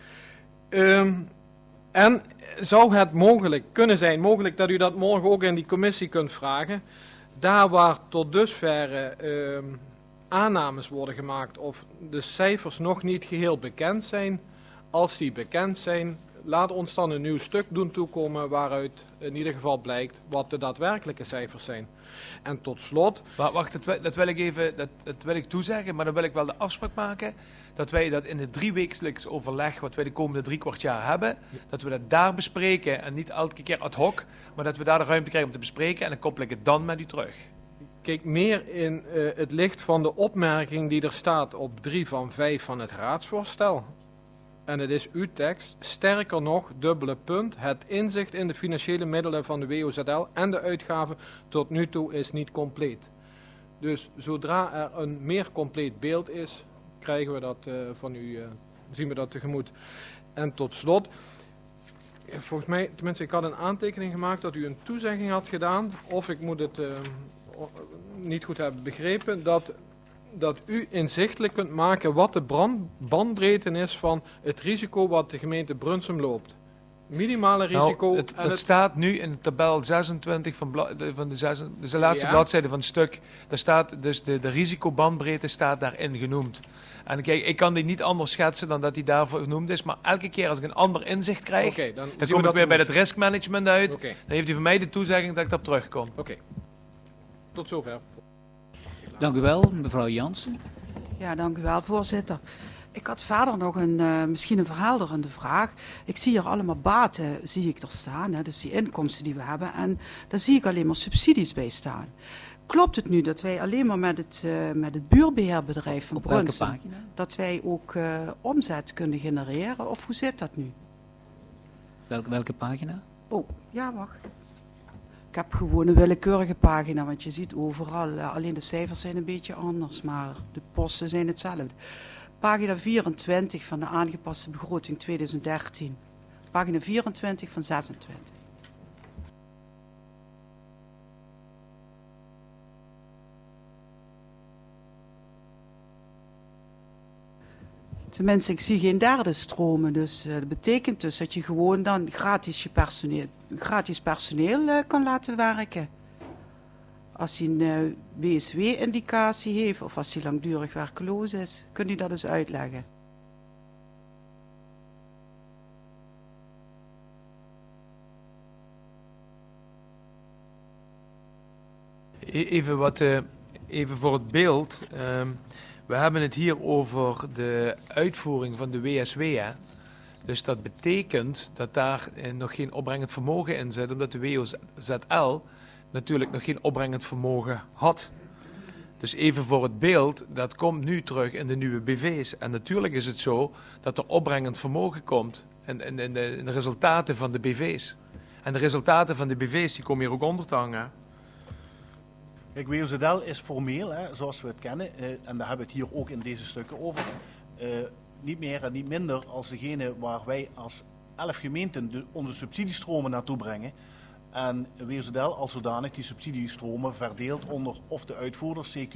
Um, en zou het mogelijk kunnen zijn, mogelijk dat u dat morgen ook in die commissie kunt vragen, daar waar tot dusverre um, aannames worden gemaakt of de cijfers nog niet geheel bekend zijn, als die bekend zijn, laat ons dan een nieuw stuk doen toekomen waaruit in ieder geval blijkt wat de daadwerkelijke cijfers zijn. En tot slot... Wacht, wacht dat, dat wil ik even dat, dat wil ik toezeggen, maar dan wil ik wel de afspraak maken dat wij dat in het driewekelijks overleg wat wij de komende drie kwart jaar hebben, dat we dat daar bespreken en niet elke keer ad hoc, maar dat we daar de ruimte krijgen om te bespreken en dan koppel ik het dan met u terug. Kijk, meer in uh, het licht van de opmerking die er staat op drie van vijf van het raadsvoorstel. En het is uw tekst, sterker nog, dubbele punt, het inzicht in de financiële middelen van de W O Z L en de uitgaven tot nu toe is niet compleet. Dus zodra er een meer compleet beeld is, krijgen we dat uh, van u, uh, zien we dat tegemoet. En tot slot, volgens mij, tenminste ik had een aantekening gemaakt dat u een toezegging had gedaan, of ik moet het uh, niet goed hebben begrepen, dat... dat u inzichtelijk kunt maken wat de brand, bandbreedte is van het risico wat de gemeente Brunsum loopt. Minimale risico. Nou, het, dat het... staat nu in tabel zesentwintig van, bla, de, van de, zes, dus de laatste ja. bladzijde van het stuk. Daar staat dus de, de risicobandbreedte staat daarin genoemd. En kijk, ik kan die niet anders schetsen dan dat die daarvoor genoemd is. Maar elke keer als ik een ander inzicht krijg, okay, dan, dan kom ik weer bij het riskmanagement uit. Okay. Dan heeft hij van mij de toezegging dat ik daarop terugkom. Oké. Okay. Tot zover. Dank u wel, mevrouw Jansen. Ja, dank u wel, voorzitter. Ik had verder nog een, uh, misschien een verhelderende vraag. Ik zie hier allemaal baten, zie ik er staan, hè, dus die inkomsten die we hebben. En daar zie ik alleen maar subsidies bij staan. Klopt het nu dat wij alleen maar met het, uh, met het buurbeheerbedrijf van Brunsum, dat wij ook uh, omzet kunnen genereren? Of hoe zit dat nu? Welke, welke pagina? Oh, ja, wacht. Ik heb gewoon een willekeurige pagina, want je ziet overal, uh, alleen de cijfers zijn een beetje anders, maar de posten zijn hetzelfde. Pagina vierentwintig van de aangepaste begroting tweeduizend dertien. Pagina vierentwintig van zesentwintig. Tenminste, ik zie geen derde stromen, dus uh, dat betekent dus dat je gewoon dan gratis je personeel, gratis personeel uh, kan laten werken. Als hij een uh, W S W-indicatie heeft of als hij langdurig werkloos is, kunt u dat eens uitleggen? Even, wat, uh, even voor het beeld. Um, we hebben het hier over de uitvoering van de W S W. Hè? Dus dat betekent dat daar eh, nog geen opbrengend vermogen in zit, omdat de W O Z L natuurlijk nog geen opbrengend vermogen had. Dus even voor het beeld, dat komt nu terug in de nieuwe B V's. En natuurlijk is het zo dat er opbrengend vermogen komt in, in, in, de, in de resultaten van de B V's. En de resultaten van de B V's die komen hier ook onder te hangen. Kijk, W O Z L is formeel, hè, zoals we het kennen, eh, en daar hebben we het hier ook in deze stukken over, eh, niet meer en niet minder als degene waar wij als elf gemeenten de, onze subsidiestromen naartoe brengen. En W O Z L als zodanig die subsidiestromen verdeelt onder of de uitvoerders, C Q,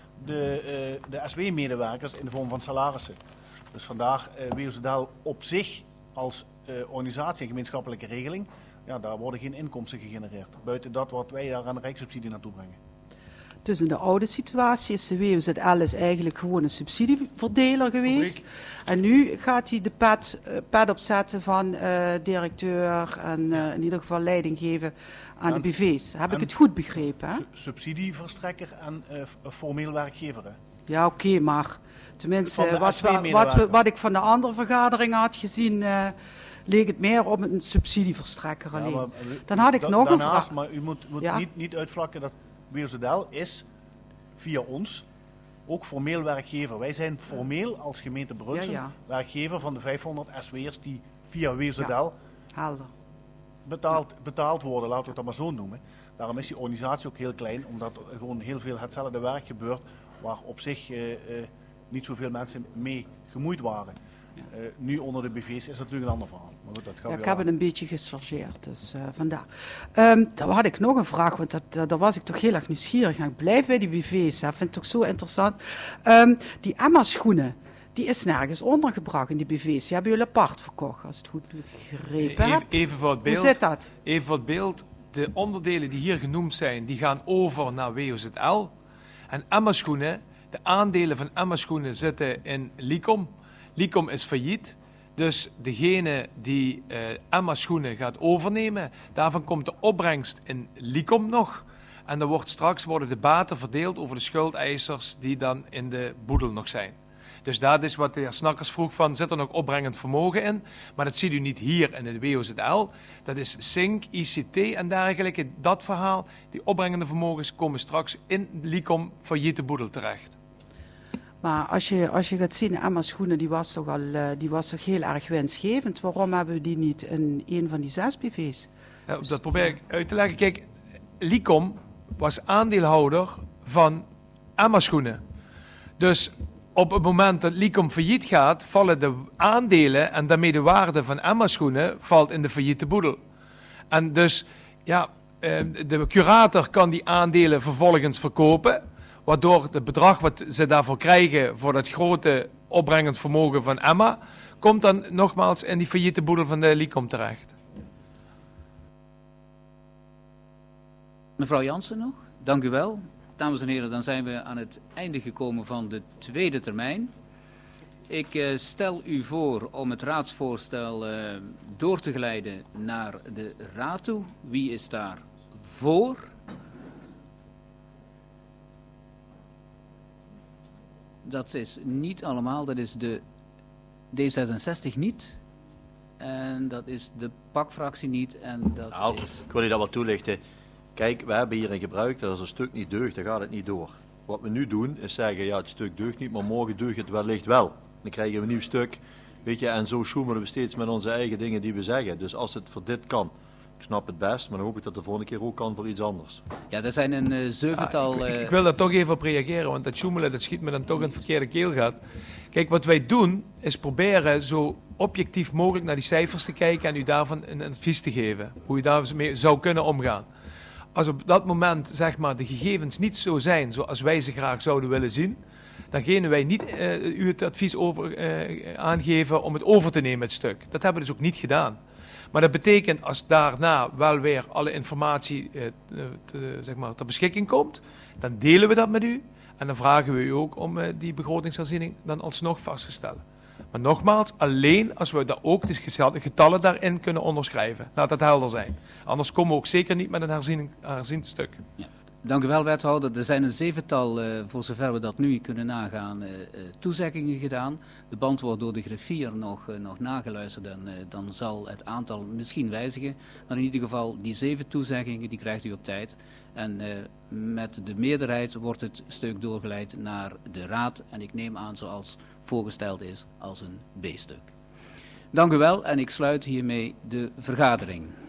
de, uh, de S W-medewerkers in de vorm van salarissen. Dus vandaar uh, W O Z L op zich als uh, organisatie en gemeenschappelijke regeling, ja, daar worden geen inkomsten gegenereerd. Buiten dat wat wij daar aan de rijkssubsidie naartoe brengen. Dus in de oude situatie is de W O Z L is eigenlijk gewoon een subsidieverdeler geweest. Fabriek. En nu gaat hij de pet, uh, pet opzetten van uh, directeur en uh, in ieder geval leiding geven aan en, de B V's. Heb ik het goed begrepen? Hè? Subsidieverstrekker en uh, formeel werkgever. Hè? Ja, oké, okay, maar tenminste wat, wat, wat, wat ik van de andere vergaderingen had gezien, uh, leek het meer op een subsidieverstrekker alleen. Ja, maar, Dan had ik da, nog daarnaast, een vraag. Maar u moet, moet ja? niet, niet uitvlakken dat W O Z L is via ons ook formeel werkgever. Wij zijn formeel als gemeente Brunssum ja, ja. werkgever van de vijfhonderd S W'ers die via W O Z L ja. betaald, ja. betaald worden, laten we het dan maar zo noemen. Daarom is die organisatie ook heel klein, omdat er gewoon heel veel hetzelfde werk gebeurt waar op zich uh, uh, niet zoveel mensen mee gemoeid waren. Uh, nu onder de B V's is dat natuurlijk een ander verhaal. Maar goed, dat gaat ja, ik heb het een beetje gechargeerd, dus uh, vandaar. Um, dan had ik nog een vraag, want dat, uh, daar was ik toch heel erg nieuwsgierig naar. Ik blijf bij die B V's, hè, vind het toch zo interessant. Um, die Emma-schoenen, die is nergens ondergebracht in die B V's. Die hebben jullie apart verkocht, als het goed begrepen heb. Even, even voor het beeld. Hoe zit dat? Even voor het beeld. De onderdelen die hier genoemd zijn, die gaan over naar W O Z L. En Emma-schoenen, de aandelen van Emma-schoenen zitten in Licom. Licom is failliet, dus degene die uh, Emma Schoenen gaat overnemen, daarvan komt de opbrengst in Licom nog. En dan wordt straks worden de baten verdeeld over de schuldeisers die dan in de boedel nog zijn. Dus dat is wat de heer Snakkers vroeg van, zit er nog opbrengend vermogen in? Maar dat ziet u niet hier in de W O Z L. Dat is Sync, I C T en dergelijke. Dat verhaal, die opbrengende vermogens komen straks in Licom failliete boedel terecht. Maar als je, als je gaat zien, Emma Schoenen, die was toch al, uh, die was toch heel erg winstgevend. Waarom hebben we die niet in een van die zes B V's? Ja, dat probeer ik uit te leggen. Kijk, Licom was aandeelhouder van Emma Schoenen. Dus op het moment dat Licom failliet gaat, vallen de aandelen en daarmee de waarde van Emma Schoenen valt in de failliete boedel. En dus, ja, de curator kan die aandelen vervolgens verkopen, waardoor het bedrag wat ze daarvoor krijgen voor dat grote opbrengend vermogen van Emma, komt dan nogmaals in die failliete boedel van de Licom terecht. Mevrouw Jansen nog, dank u wel. Dames en heren, dan zijn we aan het einde gekomen van de tweede termijn. Ik uh, stel u voor om het raadsvoorstel uh, door te geleiden naar de raad toe. Wie is daar voor? Dat is niet allemaal, dat is de D zesenzestig niet. En dat is de P A C-fractie niet. En dat nou, is... ik wil je dat wat toelichten. Kijk, we hebben hierin gebruikt dat als een stuk niet deugt, dan gaat het niet door. Wat we nu doen, is zeggen, ja, het stuk deugt niet, maar morgen deugt het wellicht wel. Dan krijgen we een nieuw stuk, weet je, en zo sjoemelen we steeds met onze eigen dingen die we zeggen. Dus als het voor dit kan, ik snap het best, maar dan hoop ik dat het de volgende keer ook kan voor iets anders. Ja, er zijn een uh, zevental... Ja, ik, ik, ik wil daar toch even op reageren, want dat sjoemelen, dat schiet me dan toch in het verkeerde keelgat. Kijk, wat wij doen, is proberen zo objectief mogelijk naar die cijfers te kijken en u daarvan een advies te geven. Hoe u daarmee zou kunnen omgaan. Als op dat moment, zeg maar, de gegevens niet zo zijn zoals wij ze graag zouden willen zien, dan gaan wij niet uh, u het advies over, uh, aangeven om het over te nemen, het stuk. Dat hebben we dus ook niet gedaan. Maar dat betekent als daarna wel weer alle informatie uh, te, zeg maar, ter beschikking komt, dan delen we dat met u. En dan vragen we u ook om uh, die begrotingsherziening dan alsnog vast te stellen. Maar nogmaals, alleen als we daar ook de getallen daarin kunnen onderschrijven. Laat dat helder zijn. Anders komen we ook zeker niet met een herziening, herziend stuk. Ja. Dank u wel, wethouder. Er zijn een zevental, uh, voor zover we dat nu kunnen nagaan, uh, uh, toezeggingen gedaan. De band wordt door de griffier nog, uh, nog nageluisterd en uh, dan zal het aantal misschien wijzigen. Maar in ieder geval, die zeven toezeggingen, die krijgt u op tijd. En uh, met de meerderheid wordt het stuk doorgeleid naar de raad. En ik neem aan, zoals voorgesteld is, als een B-stuk. Dank u wel en ik sluit hiermee de vergadering.